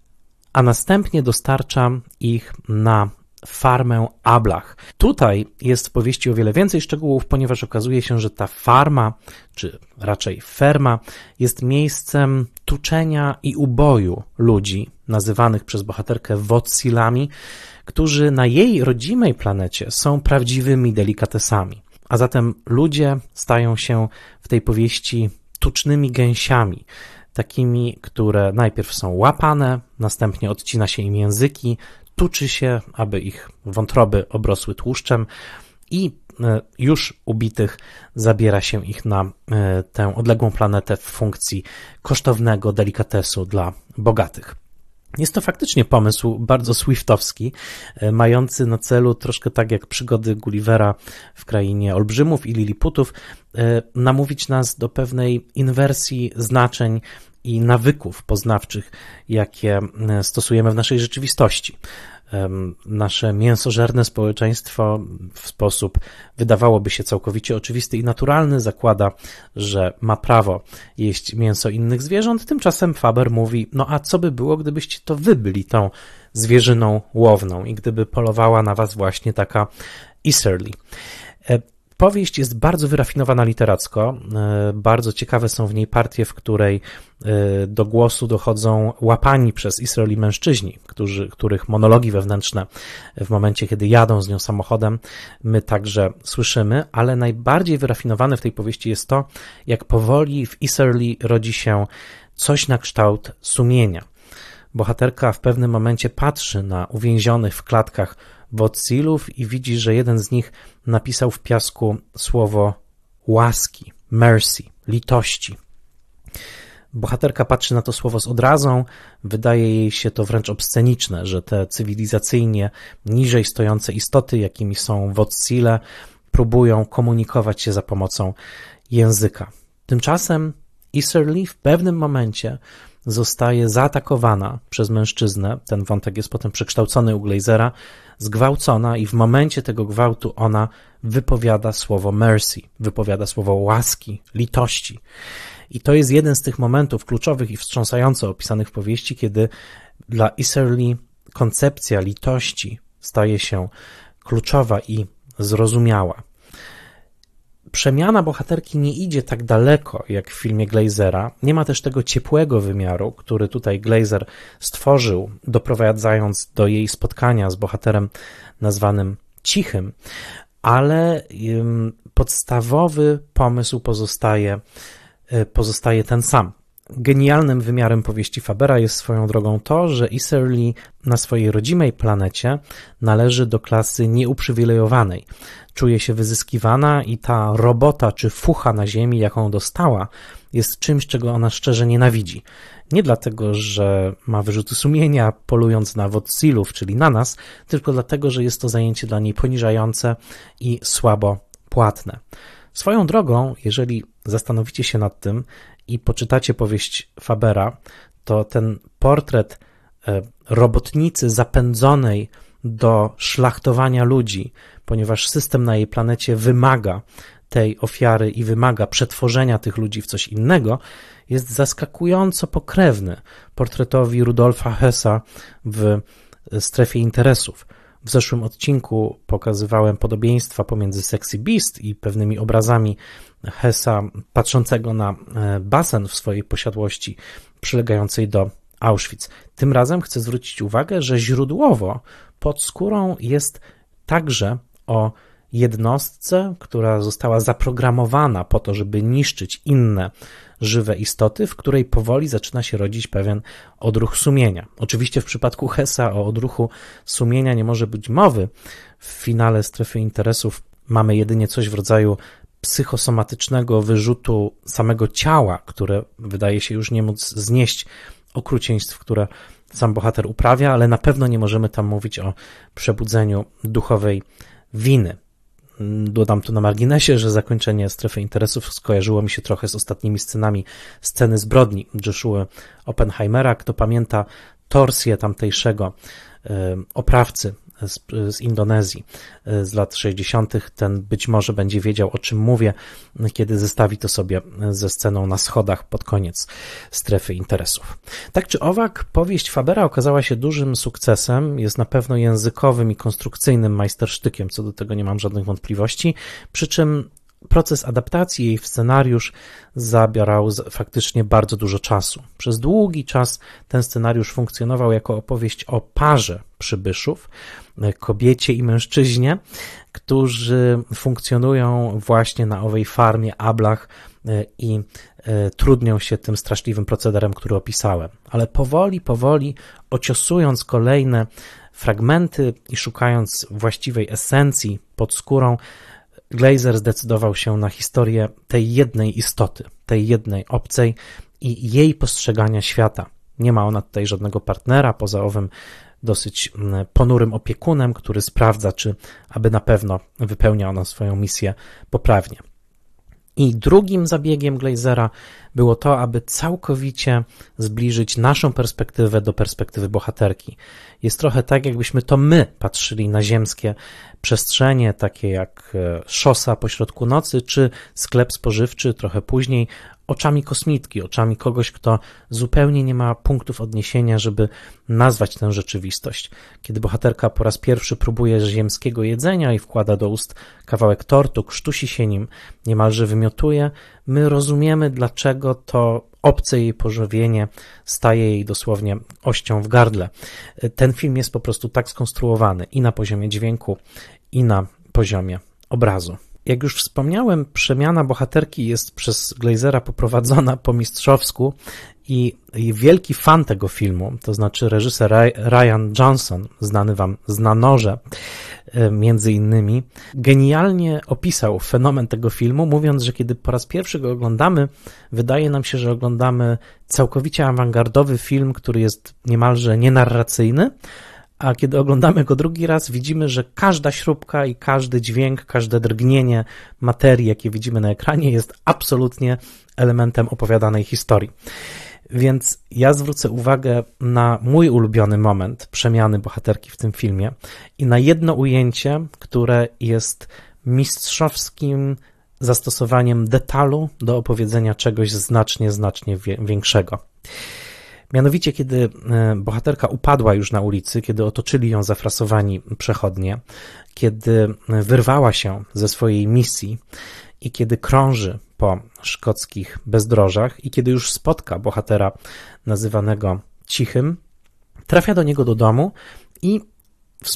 [SPEAKER 1] a następnie dostarcza ich na farmę Ablach. Tutaj jest w powieści o wiele więcej szczegółów, ponieważ okazuje się, że ta farma, czy raczej ferma, jest miejscem tuczenia i uboju ludzi, nazywanych przez bohaterkę wotsilami, którzy na jej rodzimej planecie są prawdziwymi delikatesami. A zatem ludzie stają się w tej powieści tucznymi gęsiami, takimi, które najpierw są łapane, następnie odcina się im języki, tuczy się, aby ich wątroby obrosły tłuszczem i już ubitych zabiera się ich na tę odległą planetę w funkcji kosztownego delikatesu dla bogatych. Jest to faktycznie pomysł bardzo swiftowski, mający na celu, troszkę tak jak przygody Gullivera w Krainie Olbrzymów i Liliputów, namówić nas do pewnej inwersji znaczeń i nawyków poznawczych, jakie stosujemy w naszej rzeczywistości. Nasze mięsożerne społeczeństwo w sposób, wydawałoby się, całkowicie oczywisty i naturalny zakłada, że ma prawo jeść mięso innych zwierząt. Tymczasem Faber mówi, no a co by było, gdybyście to wy byli tą zwierzyną łowną i gdyby polowała na was właśnie taka Isserley. Powieść jest bardzo wyrafinowana literacko, bardzo ciekawe są w niej partie, w której do głosu dochodzą łapani przez Isserley mężczyźni, którzy, których monologi wewnętrzne w momencie, kiedy jadą z nią samochodem, my także słyszymy, ale najbardziej wyrafinowane w tej powieści jest to, jak powoli w Isserley rodzi się coś na kształt sumienia. Bohaterka w pewnym momencie patrzy na uwięzionych w klatkach Wotsilów i widzi, że jeden z nich napisał w piasku słowo łaski, mercy, litości. Bohaterka patrzy na to słowo z odrazą, wydaje jej się to wręcz obsceniczne, że te cywilizacyjnie niżej stojące istoty, jakimi są Wotsile, próbują komunikować się za pomocą języka. Tymczasem Isserley w pewnym momencie zostaje zaatakowana przez mężczyznę, ten wątek jest potem przekształcony u Glazera, zgwałcona i w momencie tego gwałtu ona wypowiada słowo mercy, wypowiada słowo łaski, litości. I to jest jeden z tych momentów kluczowych i wstrząsająco opisanych w powieści, kiedy dla Isserley koncepcja litości staje się kluczowa i zrozumiała. Przemiana bohaterki nie idzie tak daleko jak w filmie Glazera. Nie ma też tego ciepłego wymiaru, który tutaj Glazer stworzył, doprowadzając do jej spotkania z bohaterem nazwanym Cichym, ale podstawowy pomysł pozostaje, pozostaje ten sam. Genialnym wymiarem powieści Fabera jest swoją drogą to, że Isserley na swojej rodzimej planecie należy do klasy nieuprzywilejowanej. Czuje się wyzyskiwana i ta robota czy fucha na ziemi, jaką dostała, jest czymś, czego ona szczerze nienawidzi. Nie dlatego, że ma wyrzuty sumienia polując na Wotsilów, czyli na nas, tylko dlatego, że jest to zajęcie dla niej poniżające i słabo płatne. Swoją drogą, jeżeli zastanowicie się nad tym i poczytacie powieść Fabera, to ten portret robotnicy zapędzonej do szlachtowania ludzi, ponieważ system na jej planecie wymaga tej ofiary i wymaga przetworzenia tych ludzi w coś innego, jest zaskakująco pokrewny portretowi Rudolfa Hessa w Strefie Interesów. W zeszłym odcinku pokazywałem podobieństwa pomiędzy Sexy Beast i pewnymi obrazami Hessa patrzącego na basen w swojej posiadłości przylegającej do Auschwitz. Tym razem chcę zwrócić uwagę, że źródłowo pod skórą jest także o jednostce, która została zaprogramowana po to, żeby niszczyć inne żywe istoty, w której powoli zaczyna się rodzić pewien odruch sumienia. Oczywiście w przypadku Hessa o odruchu sumienia nie może być mowy. W finale Strefy Interesów mamy jedynie coś w rodzaju psychosomatycznego wyrzutu samego ciała, które wydaje się już nie móc znieść okrucieństw, które sam bohater uprawia, ale na pewno nie możemy tam mówić o przebudzeniu duchowej winy. Dodam tu na marginesie, że zakończenie Strefy Interesów skojarzyło mi się trochę z ostatnimi scenami sceny zbrodni Joshua Oppenheimera. Kto pamięta torsję tamtejszego oprawcy z, z Indonezji z lat sześćdziesiątych, ten być może będzie wiedział, o czym mówię, kiedy zestawi to sobie ze sceną na schodach pod koniec Strefy Interesów. Tak czy owak, powieść Fabera okazała się dużym sukcesem, jest na pewno językowym i konstrukcyjnym majstersztykiem, co do tego nie mam żadnych wątpliwości, przy czym proces adaptacji jej w scenariusz zabierał faktycznie bardzo dużo czasu. Przez długi czas ten scenariusz funkcjonował jako opowieść o parze przybyszów, kobiecie i mężczyźnie, którzy funkcjonują właśnie na owej farmie Ablach i trudnią się tym straszliwym procederem, który opisałem. Ale powoli, powoli, ociosując kolejne fragmenty i szukając właściwej esencji pod skórą, Glazer zdecydował się na historię tej jednej istoty, tej jednej obcej i jej postrzegania świata. Nie ma ona tutaj żadnego partnera, poza owym dosyć ponurym opiekunem, który sprawdza, czy aby na pewno wypełnia ona swoją misję poprawnie. I drugim zabiegiem Glazera było to, aby całkowicie zbliżyć naszą perspektywę do perspektywy bohaterki. Jest trochę tak, jakbyśmy to my patrzyli na ziemskie przestrzenie, takie jak szosa pośrodku nocy, czy sklep spożywczy trochę później, oczami kosmitki, oczami kogoś, kto zupełnie nie ma punktów odniesienia, żeby nazwać tę rzeczywistość. Kiedy bohaterka po raz pierwszy próbuje ziemskiego jedzenia i wkłada do ust kawałek tortu, krztusi się nim, niemalże wymiotuje, my rozumiemy, dlaczego to obce jej pożywienie staje jej dosłownie ością w gardle. Ten film jest po prostu tak skonstruowany i na poziomie dźwięku, i na poziomie obrazu. Jak już wspomniałem, przemiana bohaterki jest przez Glazera poprowadzona po mistrzowsku i, i wielki fan tego filmu, to znaczy reżyser Ryan Johnson, znany wam z Na noże, między innymi, genialnie opisał fenomen tego filmu, mówiąc, że kiedy po raz pierwszy go oglądamy, wydaje nam się, że oglądamy całkowicie awangardowy film, który jest niemalże nienarracyjny, a kiedy oglądamy go drugi raz, widzimy, że każda śrubka i każdy dźwięk, każde drgnienie materii, jakie widzimy na ekranie, jest absolutnie elementem opowiadanej historii. Więc ja zwrócę uwagę na mój ulubiony moment przemiany bohaterki w tym filmie i na jedno ujęcie, które jest mistrzowskim zastosowaniem detalu do opowiedzenia czegoś znacznie, znacznie większego. Mianowicie, kiedy bohaterka upadła już na ulicy, kiedy otoczyli ją zafrasowani przechodnie, kiedy wyrwała się ze swojej misji i kiedy krąży po szkockich bezdrożach i kiedy już spotka bohatera nazywanego Cichym, trafia do niego do domu i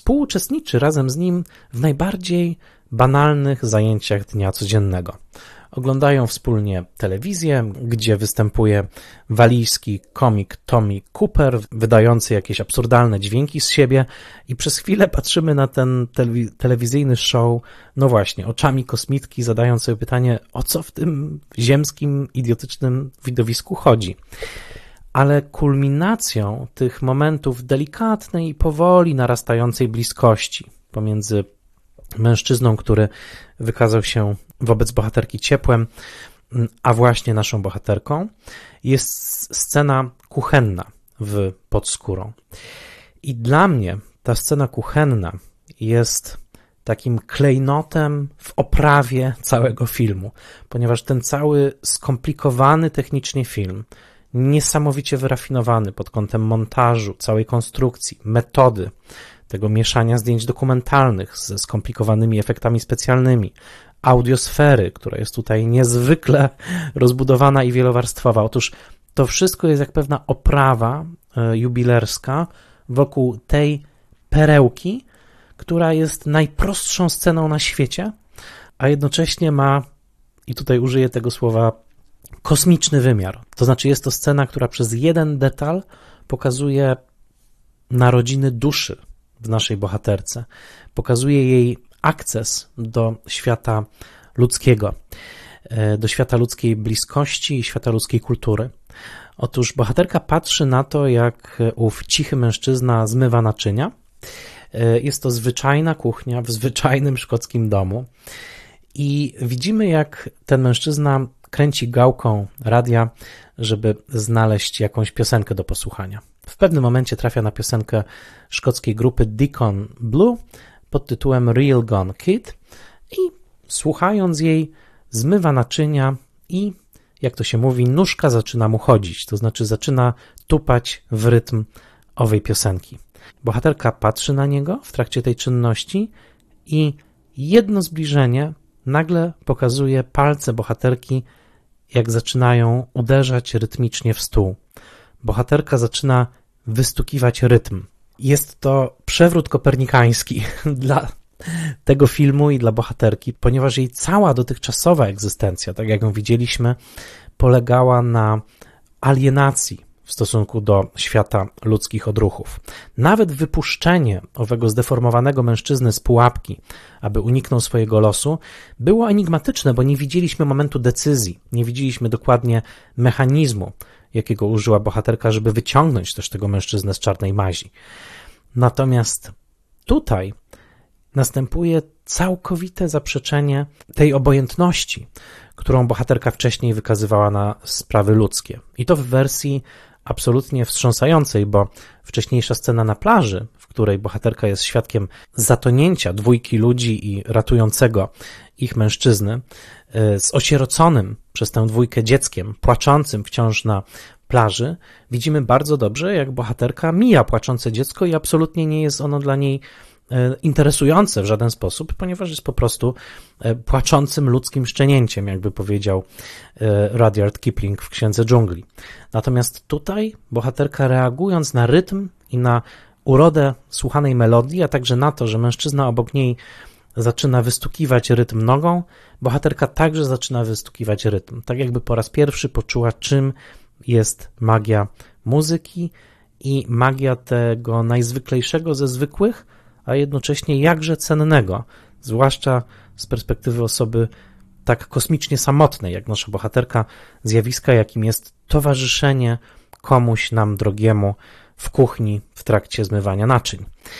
[SPEAKER 1] współuczestniczy razem z nim w najbardziej banalnych zajęciach dnia codziennego. oglądają wspólnie telewizję, gdzie występuje walijski komik Tommy Cooper, wydający jakieś absurdalne dźwięki z siebie i przez chwilę patrzymy na ten telewi- telewizyjny show, no właśnie, oczami kosmitki, zadając sobie pytanie, o co w tym ziemskim, idiotycznym widowisku chodzi. Ale kulminacją tych momentów delikatnej i powoli narastającej bliskości pomiędzy mężczyzną, który wykazał się wobec bohaterki ciepłem, a właśnie naszą bohaterką, jest scena kuchenna w Pod skórą. I dla mnie ta scena kuchenna jest takim klejnotem w oprawie całego filmu, ponieważ ten cały skomplikowany technicznie film, niesamowicie wyrafinowany pod kątem montażu, całej konstrukcji, metody, tego mieszania zdjęć dokumentalnych ze skomplikowanymi efektami specjalnymi, audiosfery, która jest tutaj niezwykle rozbudowana i wielowarstwowa. Otóż to wszystko jest jak pewna oprawa jubilerska wokół tej perełki, która jest najprostszą sceną na świecie, a jednocześnie ma, i tutaj użyję tego słowa, kosmiczny wymiar. To znaczy jest to scena, która przez jeden detal pokazuje narodziny duszy w naszej bohaterce. Pokazuje jej akces do świata ludzkiego, do świata ludzkiej bliskości i świata ludzkiej kultury. Otóż bohaterka patrzy na to, jak ów cichy mężczyzna zmywa naczynia. Jest to zwyczajna kuchnia w zwyczajnym szkockim domu i widzimy, jak ten mężczyzna kręci gałką radia, żeby znaleźć jakąś piosenkę do posłuchania. W pewnym momencie trafia na piosenkę szkockiej grupy Deacon Blue pod tytułem Real Gone Kid i słuchając jej zmywa naczynia i, jak to się mówi, nóżka zaczyna mu chodzić, to znaczy zaczyna tupać w rytm owej piosenki. Bohaterka patrzy na niego w trakcie tej czynności i jedno zbliżenie nagle pokazuje palce bohaterki, jak zaczynają uderzać rytmicznie w stół. Bohaterka zaczyna wystukiwać rytm. Jest to przewrót kopernikański dla tego filmu i dla bohaterki, ponieważ jej cała dotychczasowa egzystencja, tak jak ją widzieliśmy, polegała na alienacji w stosunku do świata ludzkich odruchów. Nawet wypuszczenie owego zdeformowanego mężczyzny z pułapki, aby uniknął swojego losu, było enigmatyczne, bo nie widzieliśmy momentu decyzji, nie widzieliśmy dokładnie mechanizmu, jakiego użyła bohaterka, żeby wyciągnąć też tego mężczyznę z czarnej mazi. Natomiast tutaj następuje całkowite zaprzeczenie tej obojętności, którą bohaterka wcześniej wykazywała na sprawy ludzkie. I to w wersji absolutnie wstrząsającej, bo wcześniejsza scena na plaży, w której bohaterka jest świadkiem zatonięcia dwójki ludzi i ratującego ich mężczyzny z osieroconym przez tę dwójkę dzieckiem, płaczącym wciąż na plaży, widzimy bardzo dobrze, jak bohaterka mija płaczące dziecko i absolutnie nie jest ono dla niej interesujące w żaden sposób, ponieważ jest po prostu płaczącym ludzkim szczenięciem, jakby powiedział Rudyard Kipling w Księdze Dżungli. Natomiast tutaj bohaterka, reagując na rytm i na urodę słuchanej melodii, a także na to, że mężczyzna obok niej zaczyna wystukiwać rytm nogą, bohaterka także zaczyna wystukiwać rytm. Tak jakby po raz pierwszy poczuła, czym jest magia muzyki i magia tego najzwyklejszego ze zwykłych, a jednocześnie jakże cennego, zwłaszcza z perspektywy osoby tak kosmicznie samotnej, jak nasza bohaterka, zjawiska, jakim jest towarzyszenie komuś nam drogiemu w kuchni w trakcie zmywania naczyń.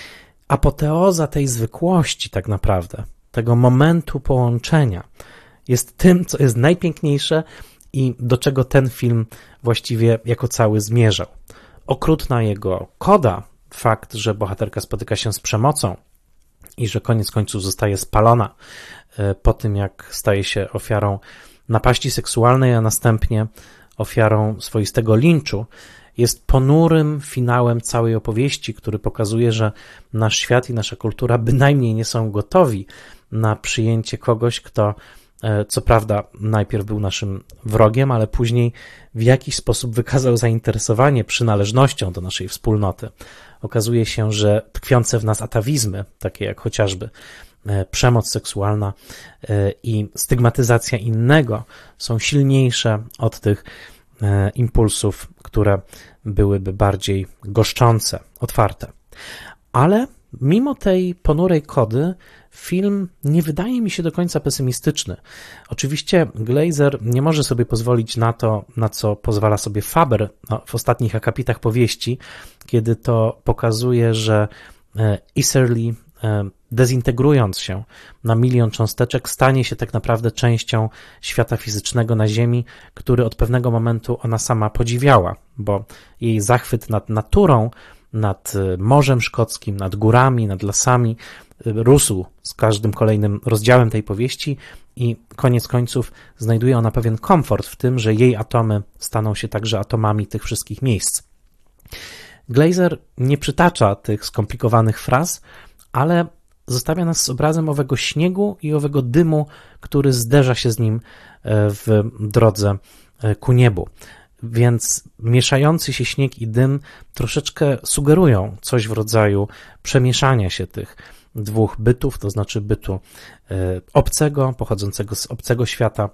[SPEAKER 1] Apoteoza tej zwykłości tak naprawdę, tego momentu połączenia jest tym, co jest najpiękniejsze i do czego ten film właściwie jako cały zmierzał. Okrutna jego koda, fakt, że bohaterka spotyka się z przemocą i że koniec końców zostaje spalona po tym, jak staje się ofiarą napaści seksualnej, a następnie ofiarą swoistego linczu, jest ponurym finałem całej opowieści, który pokazuje, że nasz świat i nasza kultura bynajmniej nie są gotowi na przyjęcie kogoś, kto co prawda najpierw był naszym wrogiem, ale później w jakiś sposób wykazał zainteresowanie przynależnością do naszej wspólnoty. Okazuje się, że tkwiące w nas atawizmy, takie jak chociażby przemoc seksualna i stygmatyzacja innego są silniejsze od tych impulsów, które byłyby bardziej goszczące, otwarte. Ale mimo tej ponurej kody film nie wydaje mi się do końca pesymistyczny. Oczywiście Glazer nie może sobie pozwolić na to, na co pozwala sobie Faber no, w ostatnich akapitach powieści, kiedy to pokazuje, że Easterly, dezintegrując się na milion cząsteczek, stanie się tak naprawdę częścią świata fizycznego na Ziemi, który od pewnego momentu ona sama podziwiała, bo jej zachwyt nad naturą, nad Morzem Szkockim, nad górami, nad lasami rósł z każdym kolejnym rozdziałem tej powieści i koniec końców znajduje ona pewien komfort w tym, że jej atomy staną się także atomami tych wszystkich miejsc. Glazer nie przytacza tych skomplikowanych fraz, ale zostawia nas z obrazem owego śniegu i owego dymu, który zderza się z nim w drodze ku niebu. Więc mieszający się śnieg i dym troszeczkę sugerują coś w rodzaju przemieszania się tych dwóch bytów, to znaczy bytu obcego, pochodzącego z obcego świata,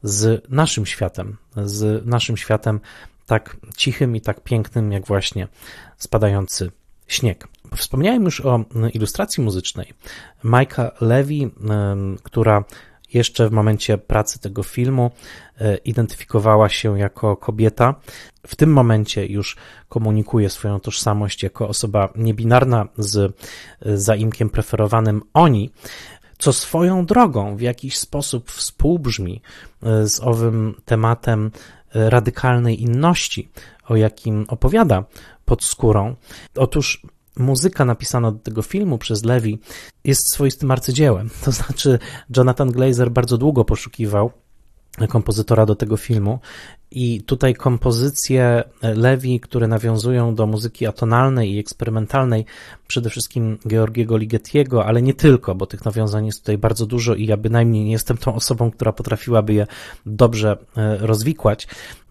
[SPEAKER 1] z naszym światem, z naszym światem tak cichym i tak pięknym, jak właśnie spadający śnieg. Wspomniałem już o ilustracji muzycznej. Majka Levy, która jeszcze w momencie pracy tego filmu identyfikowała się jako kobieta, w tym momencie już komunikuje swoją tożsamość jako osoba niebinarna z zaimkiem preferowanym oni, co swoją drogą w jakiś sposób współbrzmi z owym tematem radykalnej inności, o jakim opowiada Pod skórą. Otóż muzyka napisana do tego filmu przez Levy jest swoistym arcydziełem. To znaczy Jonathan Glazer bardzo długo poszukiwał kompozytora do tego filmu i tutaj kompozycje Levy, które nawiązują do muzyki atonalnej i eksperymentalnej, przede wszystkim Georgiego Ligetiego, ale nie tylko, bo tych nawiązań jest tutaj bardzo dużo i ja bynajmniej nie jestem tą osobą, która potrafiłaby je dobrze rozwikłać.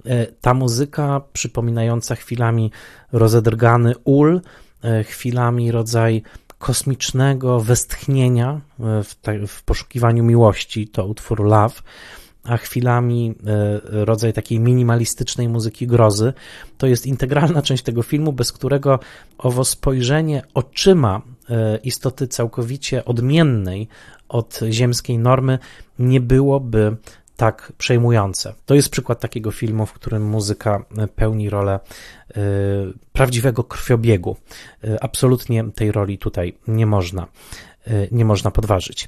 [SPEAKER 1] Ta muzyka przypominająca chwilami rozedrgany ul, chwilami rodzaj kosmicznego westchnienia w, te, w poszukiwaniu miłości, to utwór Love, a chwilami rodzaj takiej minimalistycznej muzyki grozy. To jest integralna część tego filmu, bez którego owo spojrzenie oczyma istoty całkowicie odmiennej od ziemskiej normy nie byłoby tak przejmujące. To jest przykład takiego filmu, w którym muzyka pełni rolę y, prawdziwego krwiobiegu. Y, absolutnie tej roli tutaj nie można, y, nie można podważyć.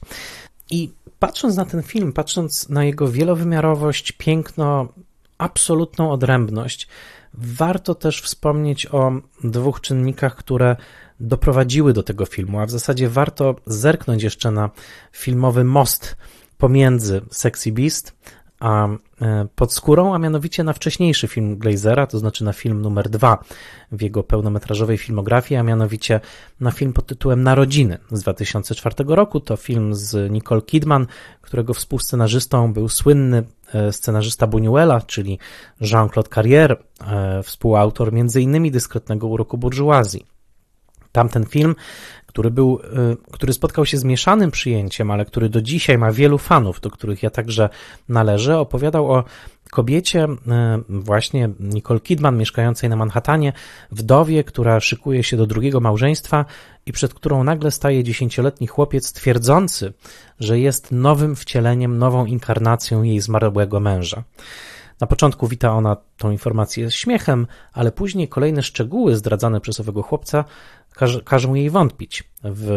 [SPEAKER 1] I patrząc na ten film, patrząc na jego wielowymiarowość, piękno, absolutną odrębność, warto też wspomnieć o dwóch czynnikach, które doprowadziły do tego filmu, a w zasadzie warto zerknąć jeszcze na filmowy most pomiędzy Sexy Beast a Pod skórą, a mianowicie na wcześniejszy film Glazera, to znaczy na film numer dwa w jego pełnometrażowej filmografii, a mianowicie na film pod tytułem Narodziny z dwa tysiące czwartego roku. To film z Nicole Kidman, którego współscenarzystą był słynny scenarzysta Buñuela, czyli Jean-Claude Carrière, współautor między innymi Dyskretnego uroku burżuazji. Tamten film, który był, który spotkał się z mieszanym przyjęciem, ale który do dzisiaj ma wielu fanów, do których ja także należę, opowiadał o kobiecie, właśnie Nicole Kidman, mieszkającej na Manhattanie, wdowie, która szykuje się do drugiego małżeństwa i przed którą nagle staje dziesięcioletni chłopiec twierdzący, że jest nowym wcieleniem, nową inkarnacją jej zmarłego męża. Na początku wita ona tą informację z śmiechem, ale później kolejne szczegóły zdradzane przez owego chłopca każ, każą jej wątpić w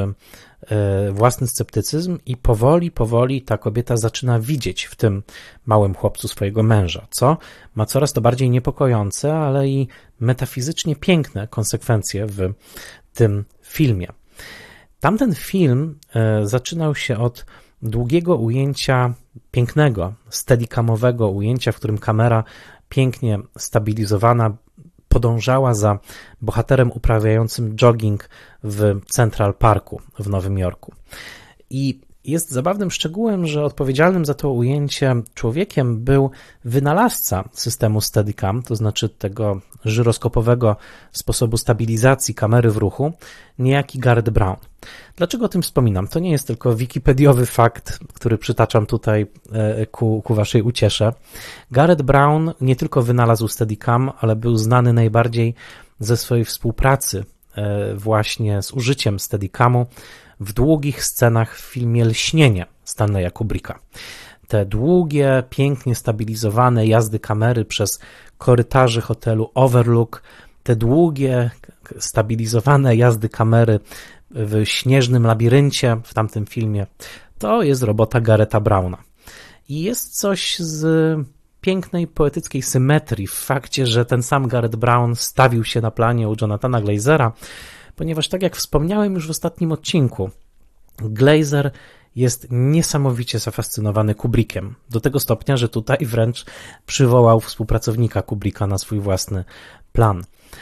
[SPEAKER 1] e, własny sceptycyzm i powoli, powoli ta kobieta zaczyna widzieć w tym małym chłopcu swojego męża, co ma coraz to bardziej niepokojące, ale i metafizycznie piękne konsekwencje w tym filmie. Tamten film e, zaczynał się od długiego ujęcia, pięknego, steadicamowego ujęcia, w którym kamera pięknie stabilizowana podążała za bohaterem uprawiającym jogging w Central Parku w Nowym Jorku. I Jest zabawnym szczegółem, że odpowiedzialnym za to ujęcie człowiekiem był wynalazca systemu Steadicam, to znaczy tego żyroskopowego sposobu stabilizacji kamery w ruchu, niejaki Garrett Brown. Dlaczego o tym wspominam? To nie jest tylko wikipediowy fakt, który przytaczam tutaj ku, ku waszej uciesze. Garrett Brown nie tylko wynalazł Steadicam, ale był znany najbardziej ze swojej współpracy właśnie z użyciem Steadicamu w długich scenach w filmie Lśnienie Stanleya Kubricka. Te długie, pięknie stabilizowane jazdy kamery przez korytarze hotelu Overlook, te długie, stabilizowane jazdy kamery w śnieżnym labiryncie w tamtym filmie, to jest robota Garretta Browna. I jest coś z pięknej, poetyckiej symetrii w fakcie, że ten sam Garrett Brown stawił się na planie u Jonathana Glazera, ponieważ tak jak wspomniałem już w ostatnim odcinku, Glazer jest niesamowicie zafascynowany Kubrickiem, do tego stopnia, że tutaj wręcz przywołał współpracownika Kubricka na swój własny plan.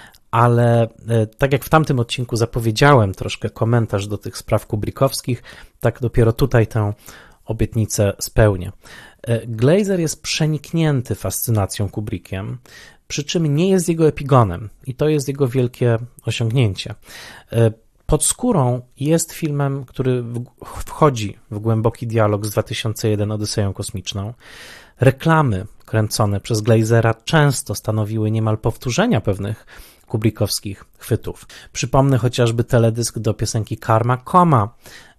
[SPEAKER 1] Ale tak jak w tamtym odcinku zapowiedziałem troszkę komentarz do tych spraw kubrickowskich, tak dopiero tutaj tę obietnicę spełnię. Glazer jest przeniknięty fascynacją Kubrickiem, przy czym nie jest jego epigonem i to jest jego wielkie osiągnięcie. Pod skórą jest filmem, który wchodzi w głęboki dialog z dwa tysiące jeden Odyseją Kosmiczną. Reklamy kręcone przez Glazera często stanowiły niemal powtórzenia pewnych kubrickowskich chwytów. Przypomnę chociażby teledysk do piosenki Karma Coma,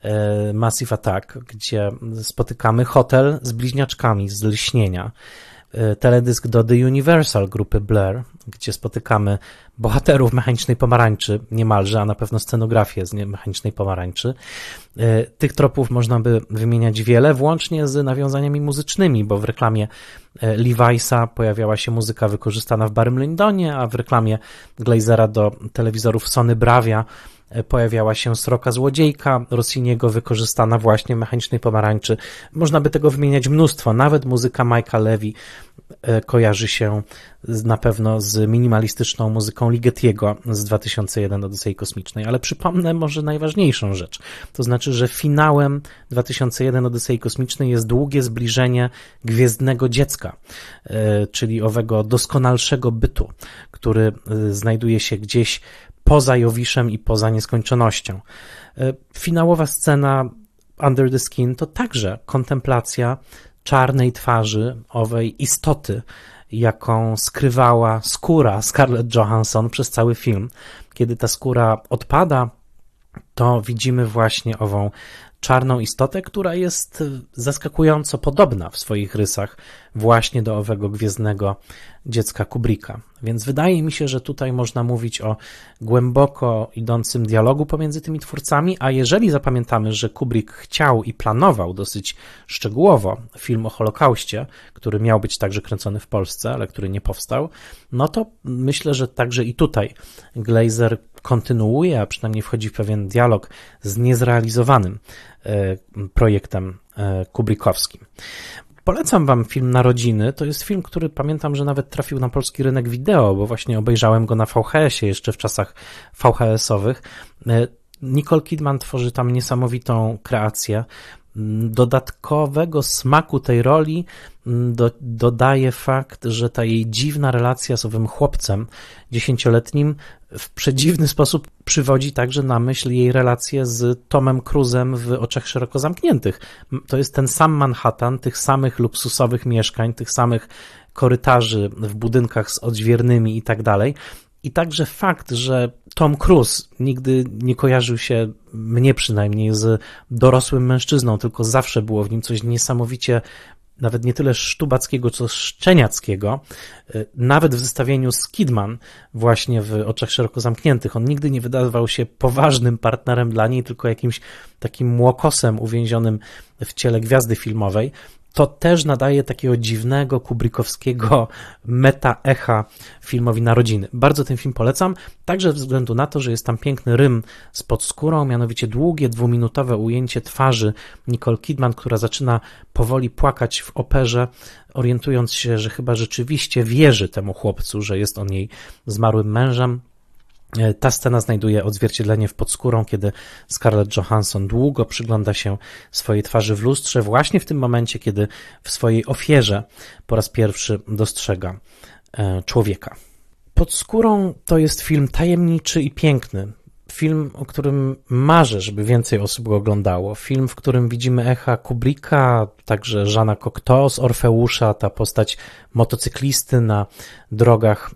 [SPEAKER 1] Massive Attack, gdzie spotykamy hotel z bliźniaczkami z Lśnienia. Teledysk do The Universal grupy Blur, gdzie spotykamy bohaterów Mechanicznej Pomarańczy niemalże, a na pewno scenografię z Mechanicznej Pomarańczy. Tych tropów można by wymieniać wiele, włącznie z nawiązaniami muzycznymi, bo w reklamie Levi'sa pojawiała się muzyka wykorzystana w Barrym Lindonie, a w reklamie Glazera do telewizorów Sony Bravia pojawiała się Sroka Złodziejka Rossiniego wykorzystana właśnie w Mechanicznej Pomarańczy. Można by tego wymieniać mnóstwo. Nawet muzyka Mike'a Levy kojarzy się na pewno z minimalistyczną muzyką Ligetiego z dwa tysiące jeden Odysei Kosmicznej. Ale przypomnę może najważniejszą rzecz. To znaczy, że finałem dwa tysiące jeden Odysei Kosmicznej jest długie zbliżenie gwiezdnego dziecka, czyli owego doskonalszego bytu, który znajduje się gdzieś poza Jowiszem i poza nieskończonością. Finałowa scena Under the Skin to także kontemplacja czarnej twarzy owej istoty, jaką skrywała skóra Scarlett Johansson przez cały film. Kiedy ta skóra odpada, to widzimy właśnie ową czarną istotę, która jest zaskakująco podobna w swoich rysach właśnie do owego gwiezdnego dziecka Kubricka. Więc wydaje mi się, że tutaj można mówić o głęboko idącym dialogu pomiędzy tymi twórcami, a jeżeli zapamiętamy, że Kubrick chciał i planował dosyć szczegółowo film o Holokauście, który miał być także kręcony w Polsce, ale który nie powstał, no to myślę, że także i tutaj Glazer kontynuuje, a przynajmniej wchodzi w pewien dialog z niezrealizowanym projektem kubrickowskim. Polecam wam film Narodziny. To jest film, który pamiętam, że nawet trafił na polski rynek wideo, bo właśnie obejrzałem go na V H S-ie jeszcze w czasach V H S-owych. Nicole Kidman tworzy tam niesamowitą kreację. Dodatkowego smaku tej roli do, dodaje fakt, że ta jej dziwna relacja z owym chłopcem dziesięcioletnim w przedziwny sposób przywodzi także na myśl jej relację z Tomem Cruise'em w Oczach Szeroko Zamkniętych. To jest ten sam Manhattan, tych samych luksusowych mieszkań, tych samych korytarzy w budynkach z odźwiernymi i tak dalej. I także fakt, że Tom Cruise nigdy nie kojarzył się, mnie przynajmniej, z dorosłym mężczyzną, tylko zawsze było w nim coś niesamowicie, nawet nie tyle sztubackiego, co szczeniackiego, nawet w zestawieniu z Kidman właśnie w Oczach Szeroko Zamkniętych. On nigdy nie wydawał się poważnym partnerem dla niej, tylko jakimś takim młokosem uwięzionym w ciele gwiazdy filmowej. To też nadaje takiego dziwnego, kubrickowskiego meta-echa filmowi Narodziny. Bardzo ten film polecam, także ze względu na to, że jest tam piękny rym spod skórą, mianowicie długie, dwuminutowe ujęcie twarzy Nicole Kidman, która zaczyna powoli płakać w operze, orientując się, że chyba rzeczywiście wierzy temu chłopcu, że jest on jej zmarłym mężem. Ta scena znajduje odzwierciedlenie w Pod skórą, kiedy Scarlett Johansson długo przygląda się swojej twarzy w lustrze, właśnie w tym momencie, kiedy w swojej ofierze po raz pierwszy dostrzega człowieka. Pod skórą to jest film tajemniczy i piękny. Film, o którym marzę, żeby więcej osób go oglądało. Film, w którym widzimy echa Kubricka, także Jeana Cocteau z Orfeusza, ta postać motocyklisty na drogach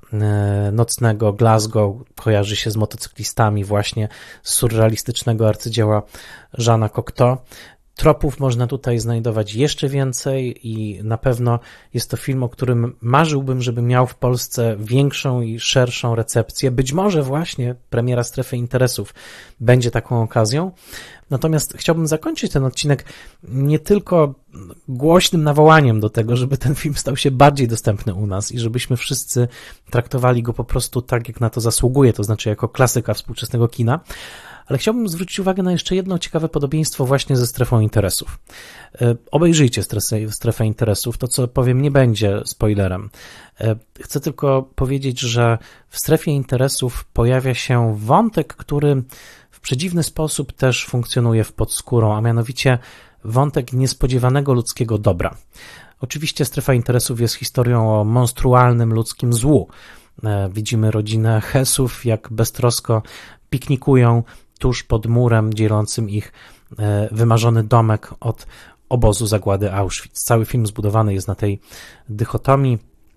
[SPEAKER 1] nocnego Glasgow kojarzy się z motocyklistami właśnie z surrealistycznego arcydzieła Jeana Cocteau. Tropów można tutaj znajdować jeszcze więcej i na pewno jest to film, o którym marzyłbym, żeby miał w Polsce większą i szerszą recepcję. Być może właśnie premiera Strefy Interesów będzie taką okazją. Natomiast chciałbym zakończyć ten odcinek nie tylko głośnym nawołaniem do tego, żeby ten film stał się bardziej dostępny u nas i żebyśmy wszyscy traktowali go po prostu tak, jak na to zasługuje, to znaczy jako klasyka współczesnego kina, ale chciałbym zwrócić uwagę na jeszcze jedno ciekawe podobieństwo właśnie ze Strefą Interesów. Obejrzyjcie Strefę Interesów, to co powiem nie będzie spoilerem. Chcę tylko powiedzieć, że w Strefie Interesów pojawia się wątek, który w przedziwny sposób też funkcjonuje w Pod skórą, a mianowicie wątek niespodziewanego ludzkiego dobra. Oczywiście Strefa Interesów jest historią o monstrualnym ludzkim złu. Widzimy rodzinę Hessów, jak beztrosko piknikują tuż pod murem dzielącym ich wymarzony domek od obozu zagłady Auschwitz. Cały film zbudowany jest na tej dychotomii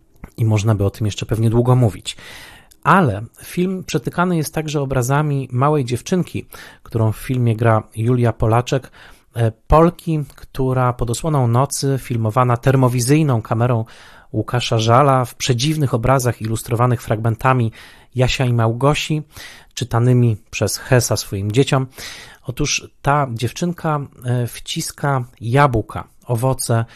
[SPEAKER 1] i można by o tym jeszcze pewnie długo mówić. Ale film przetykany jest także obrazami małej dziewczynki, którą w filmie gra Julia Polaczek, Polki, która pod osłoną nocy, filmowana termowizyjną kamerą Łukasza Żala, w przedziwnych obrazach ilustrowanych fragmentami Jasia i Małgosi, czytanymi przez Hessa swoim dzieciom. Otóż ta dziewczynka wciska jabłka, owoce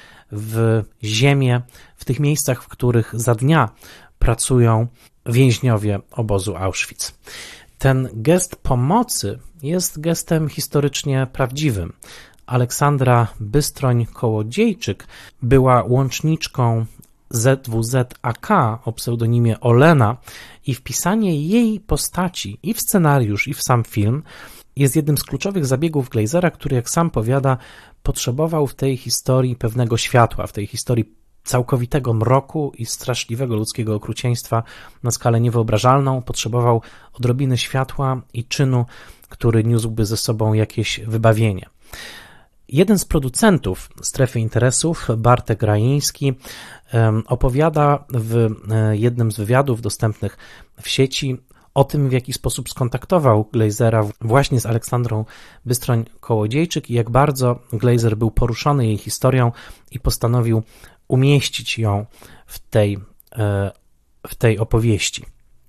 [SPEAKER 1] w ziemię, w tych miejscach, w których za dnia pracują więźniowie obozu Auschwitz. Ten gest pomocy jest gestem historycznie prawdziwym. Aleksandra Bystroń-Kołodziejczyk była łączniczką Z W Z A K o pseudonimie Olena i wpisanie jej postaci i w scenariusz, i w sam film jest jednym z kluczowych zabiegów Glazera, który, jak sam powiada, potrzebował w tej historii pewnego światła, w tej historii całkowitego mroku i straszliwego ludzkiego okrucieństwa na skalę niewyobrażalną, potrzebował odrobiny światła i czynu, który niósłby ze sobą jakieś wybawienie. Jeden z producentów Strefy Interesów, Bartek Rajiński, opowiada w jednym z wywiadów dostępnych w sieci o tym, w jaki sposób skontaktował Glazera właśnie z Aleksandrą Bystroń-Kołodziejczyk i jak bardzo Glazer był poruszony jej historią i postanowił umieścić ją w tej, w tej opowieści.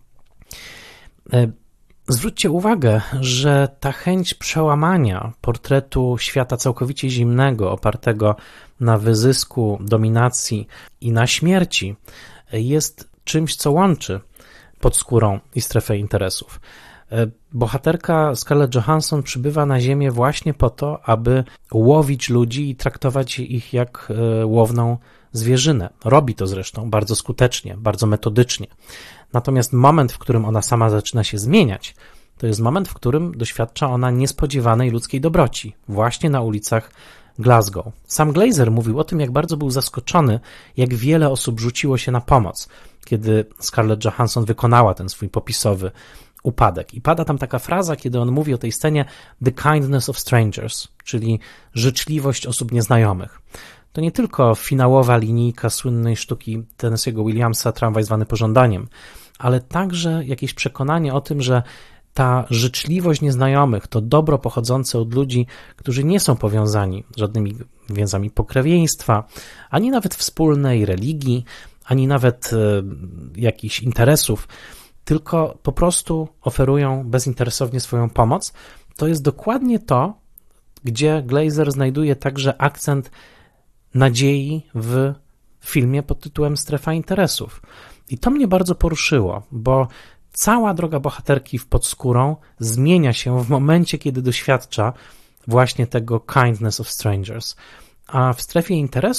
[SPEAKER 1] Zwróćcie uwagę, że ta chęć przełamania portretu świata całkowicie zimnego, opartego na wyzysku, dominacji i na śmierci, jest czymś, co łączy Pod skórą i Strefę Interesów. Bohaterka Scarlett Johansson przybywa na ziemię właśnie po to, aby łowić ludzi i traktować ich jak łowną zwierzynę. Robi to zresztą bardzo skutecznie, bardzo metodycznie. Natomiast moment, w którym ona sama zaczyna się zmieniać, to jest moment, w którym doświadcza ona niespodziewanej ludzkiej dobroci, właśnie na ulicach Glasgow. Sam Glazer mówił o tym, jak bardzo był zaskoczony, jak wiele osób rzuciło się na pomoc, kiedy Scarlett Johansson wykonała ten swój popisowy upadek. I pada tam taka fraza, kiedy on mówi o tej scenie "the kindness of strangers", czyli życzliwość osób nieznajomych. To nie tylko finałowa linijka słynnej sztuki Tennessee'ego Williamsa "Tramwaj zwany pożądaniem", ale także jakieś przekonanie o tym, że ta życzliwość nieznajomych, to dobro pochodzące od ludzi, którzy nie są powiązani żadnymi więzami pokrewieństwa, ani nawet wspólnej religii, ani nawet e, jakichś interesów, tylko po prostu oferują bezinteresownie swoją pomoc, to jest dokładnie to, gdzie Glazer znajduje także akcent nadziei w filmie pod tytułem Strefa Interesów. I to mnie bardzo poruszyło, bo cała droga bohaterki w Pod skórą zmienia się w momencie, kiedy doświadcza właśnie tego kindness of strangers. A w Strefie Interesów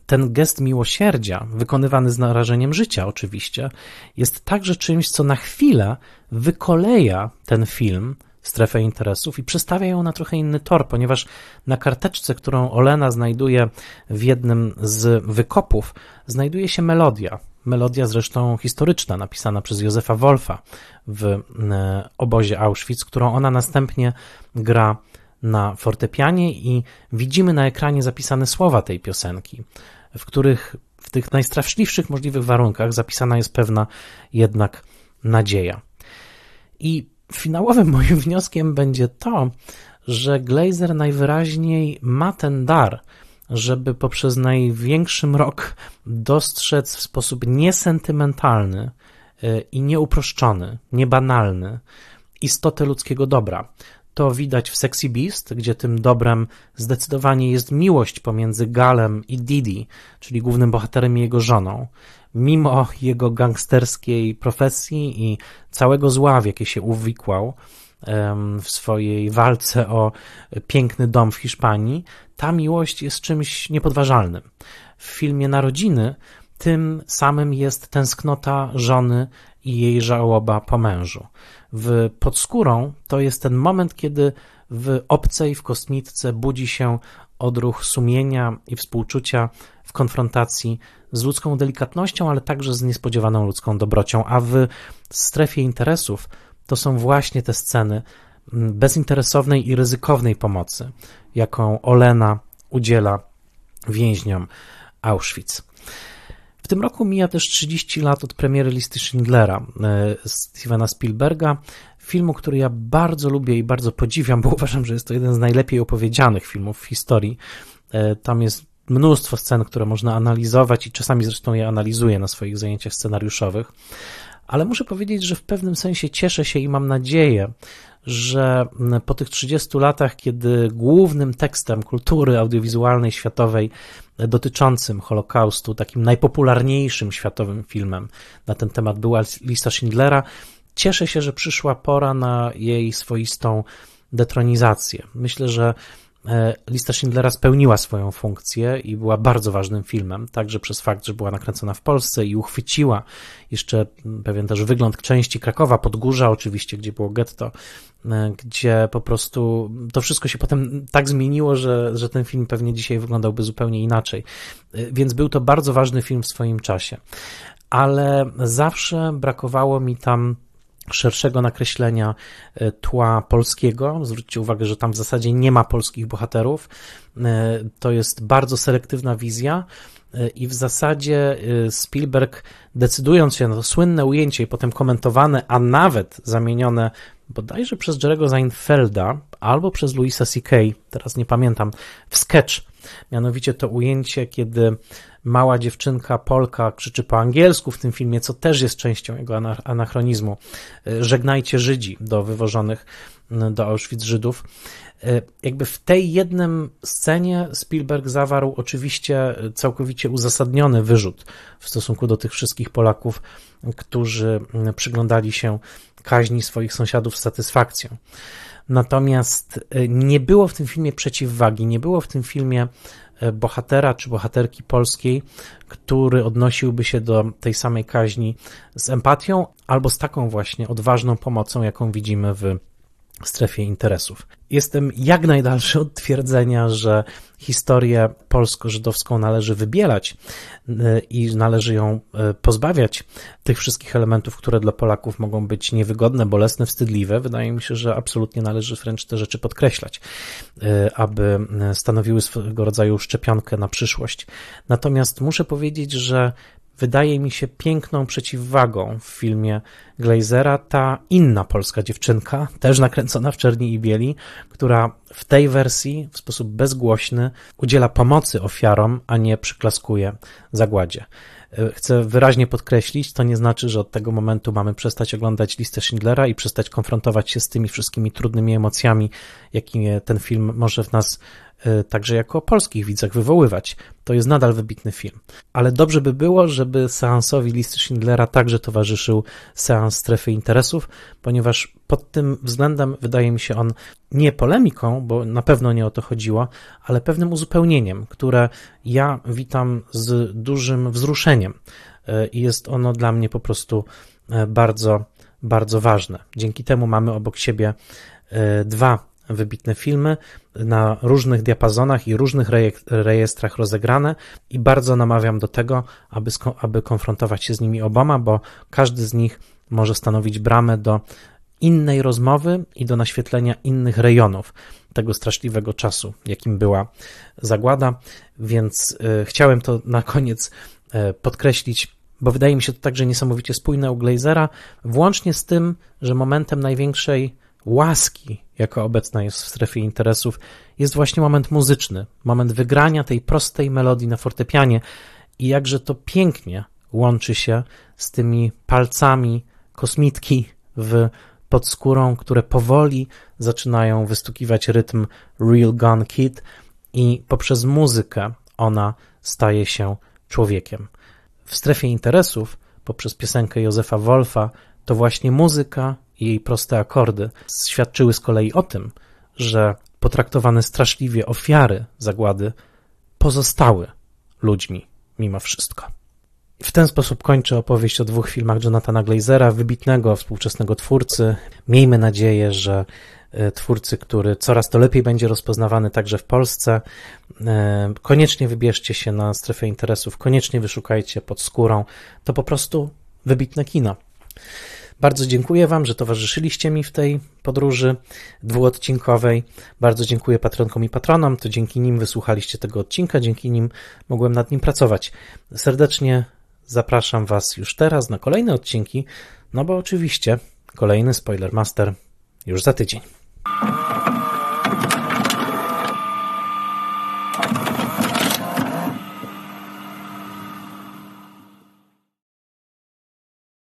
[SPEAKER 1] ten gest miłosierdzia, wykonywany z narażeniem życia oczywiście, jest także czymś, co na chwilę wykoleja ten film, Strefę Interesów, i przestawia ją na trochę inny tor, ponieważ na karteczce, którą Olena znajduje w jednym z wykopów, znajduje się melodia. Melodia zresztą historyczna, napisana przez Józefa Wolfa w obozie Auschwitz, którą ona następnie gra na fortepianie i widzimy na ekranie zapisane słowa tej piosenki, w których w tych najstraszliwszych możliwych warunkach zapisana jest pewna jednak nadzieja. I finałowym moim wnioskiem będzie to, że Glazer najwyraźniej ma ten dar, żeby poprzez największy mrok dostrzec w sposób niesentymentalny i nieuproszczony, niebanalny istotę ludzkiego dobra. To widać w Sexy Beast, gdzie tym dobrem zdecydowanie jest miłość pomiędzy Galem i Didi, czyli głównym bohaterem i jego żoną. Mimo jego gangsterskiej profesji i całego zła, w jakie się uwikłał w swojej walce o piękny dom w Hiszpanii, ta miłość jest czymś niepodważalnym. W filmie Narodziny tym samym jest tęsknota żony i jej żałoba po mężu. W Pod skórą to jest ten moment, kiedy w obcej, w kosmitce budzi się odruch sumienia i współczucia w konfrontacji z ludzką delikatnością, ale także z niespodziewaną ludzką dobrocią, a w Strefie Interesów to są właśnie te sceny bezinteresownej i ryzykownej pomocy, jaką Olena udziela więźniom Auschwitz. W tym roku mija też trzydzieści lat od premiery Listy Schindlera Stevena Spielberga, filmu, który ja bardzo lubię i bardzo podziwiam, bo uważam, że jest to jeden z najlepiej opowiedzianych filmów w historii. Tam jest mnóstwo scen, które można analizować i czasami zresztą je analizuję na swoich zajęciach scenariuszowych, ale muszę powiedzieć, że w pewnym sensie cieszę się i mam nadzieję, że po tych trzydziestu latach, kiedy głównym tekstem kultury audiowizualnej światowej dotyczącym Holokaustu, takim najpopularniejszym światowym filmem na ten temat była Lista Schindlera, cieszę się, że przyszła pora na jej swoistą detronizację. Myślę, że Lista Schindlera spełniła swoją funkcję i była bardzo ważnym filmem, także przez fakt, że była nakręcona w Polsce i uchwyciła jeszcze pewien też wygląd części Krakowa, Podgórza oczywiście, gdzie było getto, gdzie po prostu to wszystko się potem tak zmieniło, że, że ten film pewnie dzisiaj wyglądałby zupełnie inaczej. Więc był to bardzo ważny film w swoim czasie. Ale zawsze brakowało mi tam szerszego nakreślenia tła polskiego. Zwróćcie uwagę, że tam w zasadzie nie ma polskich bohaterów. To jest bardzo selektywna wizja i w zasadzie Spielberg, decydując się na to słynne ujęcie i potem komentowane, a nawet zamienione bodajże przez Jerry'ego Seinfelda albo przez Louisa C K, teraz nie pamiętam, w sketch. Mianowicie to ujęcie, kiedy mała dziewczynka Polka krzyczy po angielsku w tym filmie, co też jest częścią jego anachronizmu. Żegnajcie Żydzi do wywożonych do Auschwitz Żydów. Jakby w tej jednym scenie Spielberg zawarł oczywiście całkowicie uzasadniony wyrzut w stosunku do tych wszystkich Polaków, którzy przyglądali się kaźni swoich sąsiadów z satysfakcją. Natomiast nie było w tym filmie przeciwwagi, nie było w tym filmie bohatera czy bohaterki polskiej, który odnosiłby się do tej samej kaźni z empatią albo z taką właśnie odważną pomocą, jaką widzimy w Strefie Interesów. Jestem jak najdalszy od twierdzenia, że historię polsko-żydowską należy wybielać i należy ją pozbawiać tych wszystkich elementów, które dla Polaków mogą być niewygodne, bolesne, wstydliwe. Wydaje mi się, że absolutnie należy wręcz te rzeczy podkreślać, aby stanowiły swego rodzaju szczepionkę na przyszłość. Natomiast muszę powiedzieć, że wydaje mi się piękną przeciwwagą w filmie Glazera ta inna polska dziewczynka, też nakręcona w czerni i bieli, która w tej wersji w sposób bezgłośny udziela pomocy ofiarom, a nie przyklaskuje zagładzie. Chcę wyraźnie podkreślić, to nie znaczy, że od tego momentu mamy przestać oglądać Listę Schindlera i przestać konfrontować się z tymi wszystkimi trudnymi emocjami, jakie ten film może w nas także jako polskich widzach wywoływać. To jest nadal wybitny film. Ale dobrze by było, żeby seansowi Listy Schindlera także towarzyszył seans Strefy Interesów, ponieważ pod tym względem wydaje mi się on nie polemiką, bo na pewno nie o to chodziło, ale pewnym uzupełnieniem, które ja witam z dużym wzruszeniem i jest ono dla mnie po prostu bardzo, bardzo ważne. Dzięki temu mamy obok siebie dwa wybitne filmy na różnych diapazonach i różnych rejestrach rozegrane i bardzo namawiam do tego, aby, aby konfrontować się z nimi oboma, bo każdy z nich może stanowić bramę do innej rozmowy i do naświetlenia innych rejonów tego straszliwego czasu, jakim była zagłada, więc y, chciałem to na koniec y, podkreślić, bo wydaje mi się to także niesamowicie spójne u Glazera, włącznie z tym, że momentem największej łaski, jaka obecna jest w strefie interesów, jest właśnie moment muzyczny, moment wygrania tej prostej melodii na fortepianie i jakże to pięknie łączy się z tymi palcami kosmitki w pod skórą, które powoli zaczynają wystukiwać rytm Real Gun Kid i poprzez muzykę ona staje się człowiekiem. W strefie interesów, poprzez piosenkę Józefa Wolfa, to właśnie muzyka i jej proste akordy świadczyły z kolei o tym, że potraktowane straszliwie ofiary zagłady pozostały ludźmi mimo wszystko. W ten sposób kończę opowieść o dwóch filmach Jonathana Glazera, wybitnego współczesnego twórcy. Miejmy nadzieję, że twórcy, który coraz to lepiej będzie rozpoznawany także w Polsce. Koniecznie wybierzcie się na strefę interesów, koniecznie wyszukajcie Pod skórą. To po prostu wybitne kino. Bardzo dziękuję Wam, że towarzyszyliście mi w tej podróży dwuodcinkowej. Bardzo dziękuję patronkom i patronom. To dzięki nim wysłuchaliście tego odcinka, dzięki nim mogłem nad nim pracować. Serdecznie zapraszam Was już teraz na kolejne odcinki, no bo oczywiście kolejny Spoilermaster już za tydzień.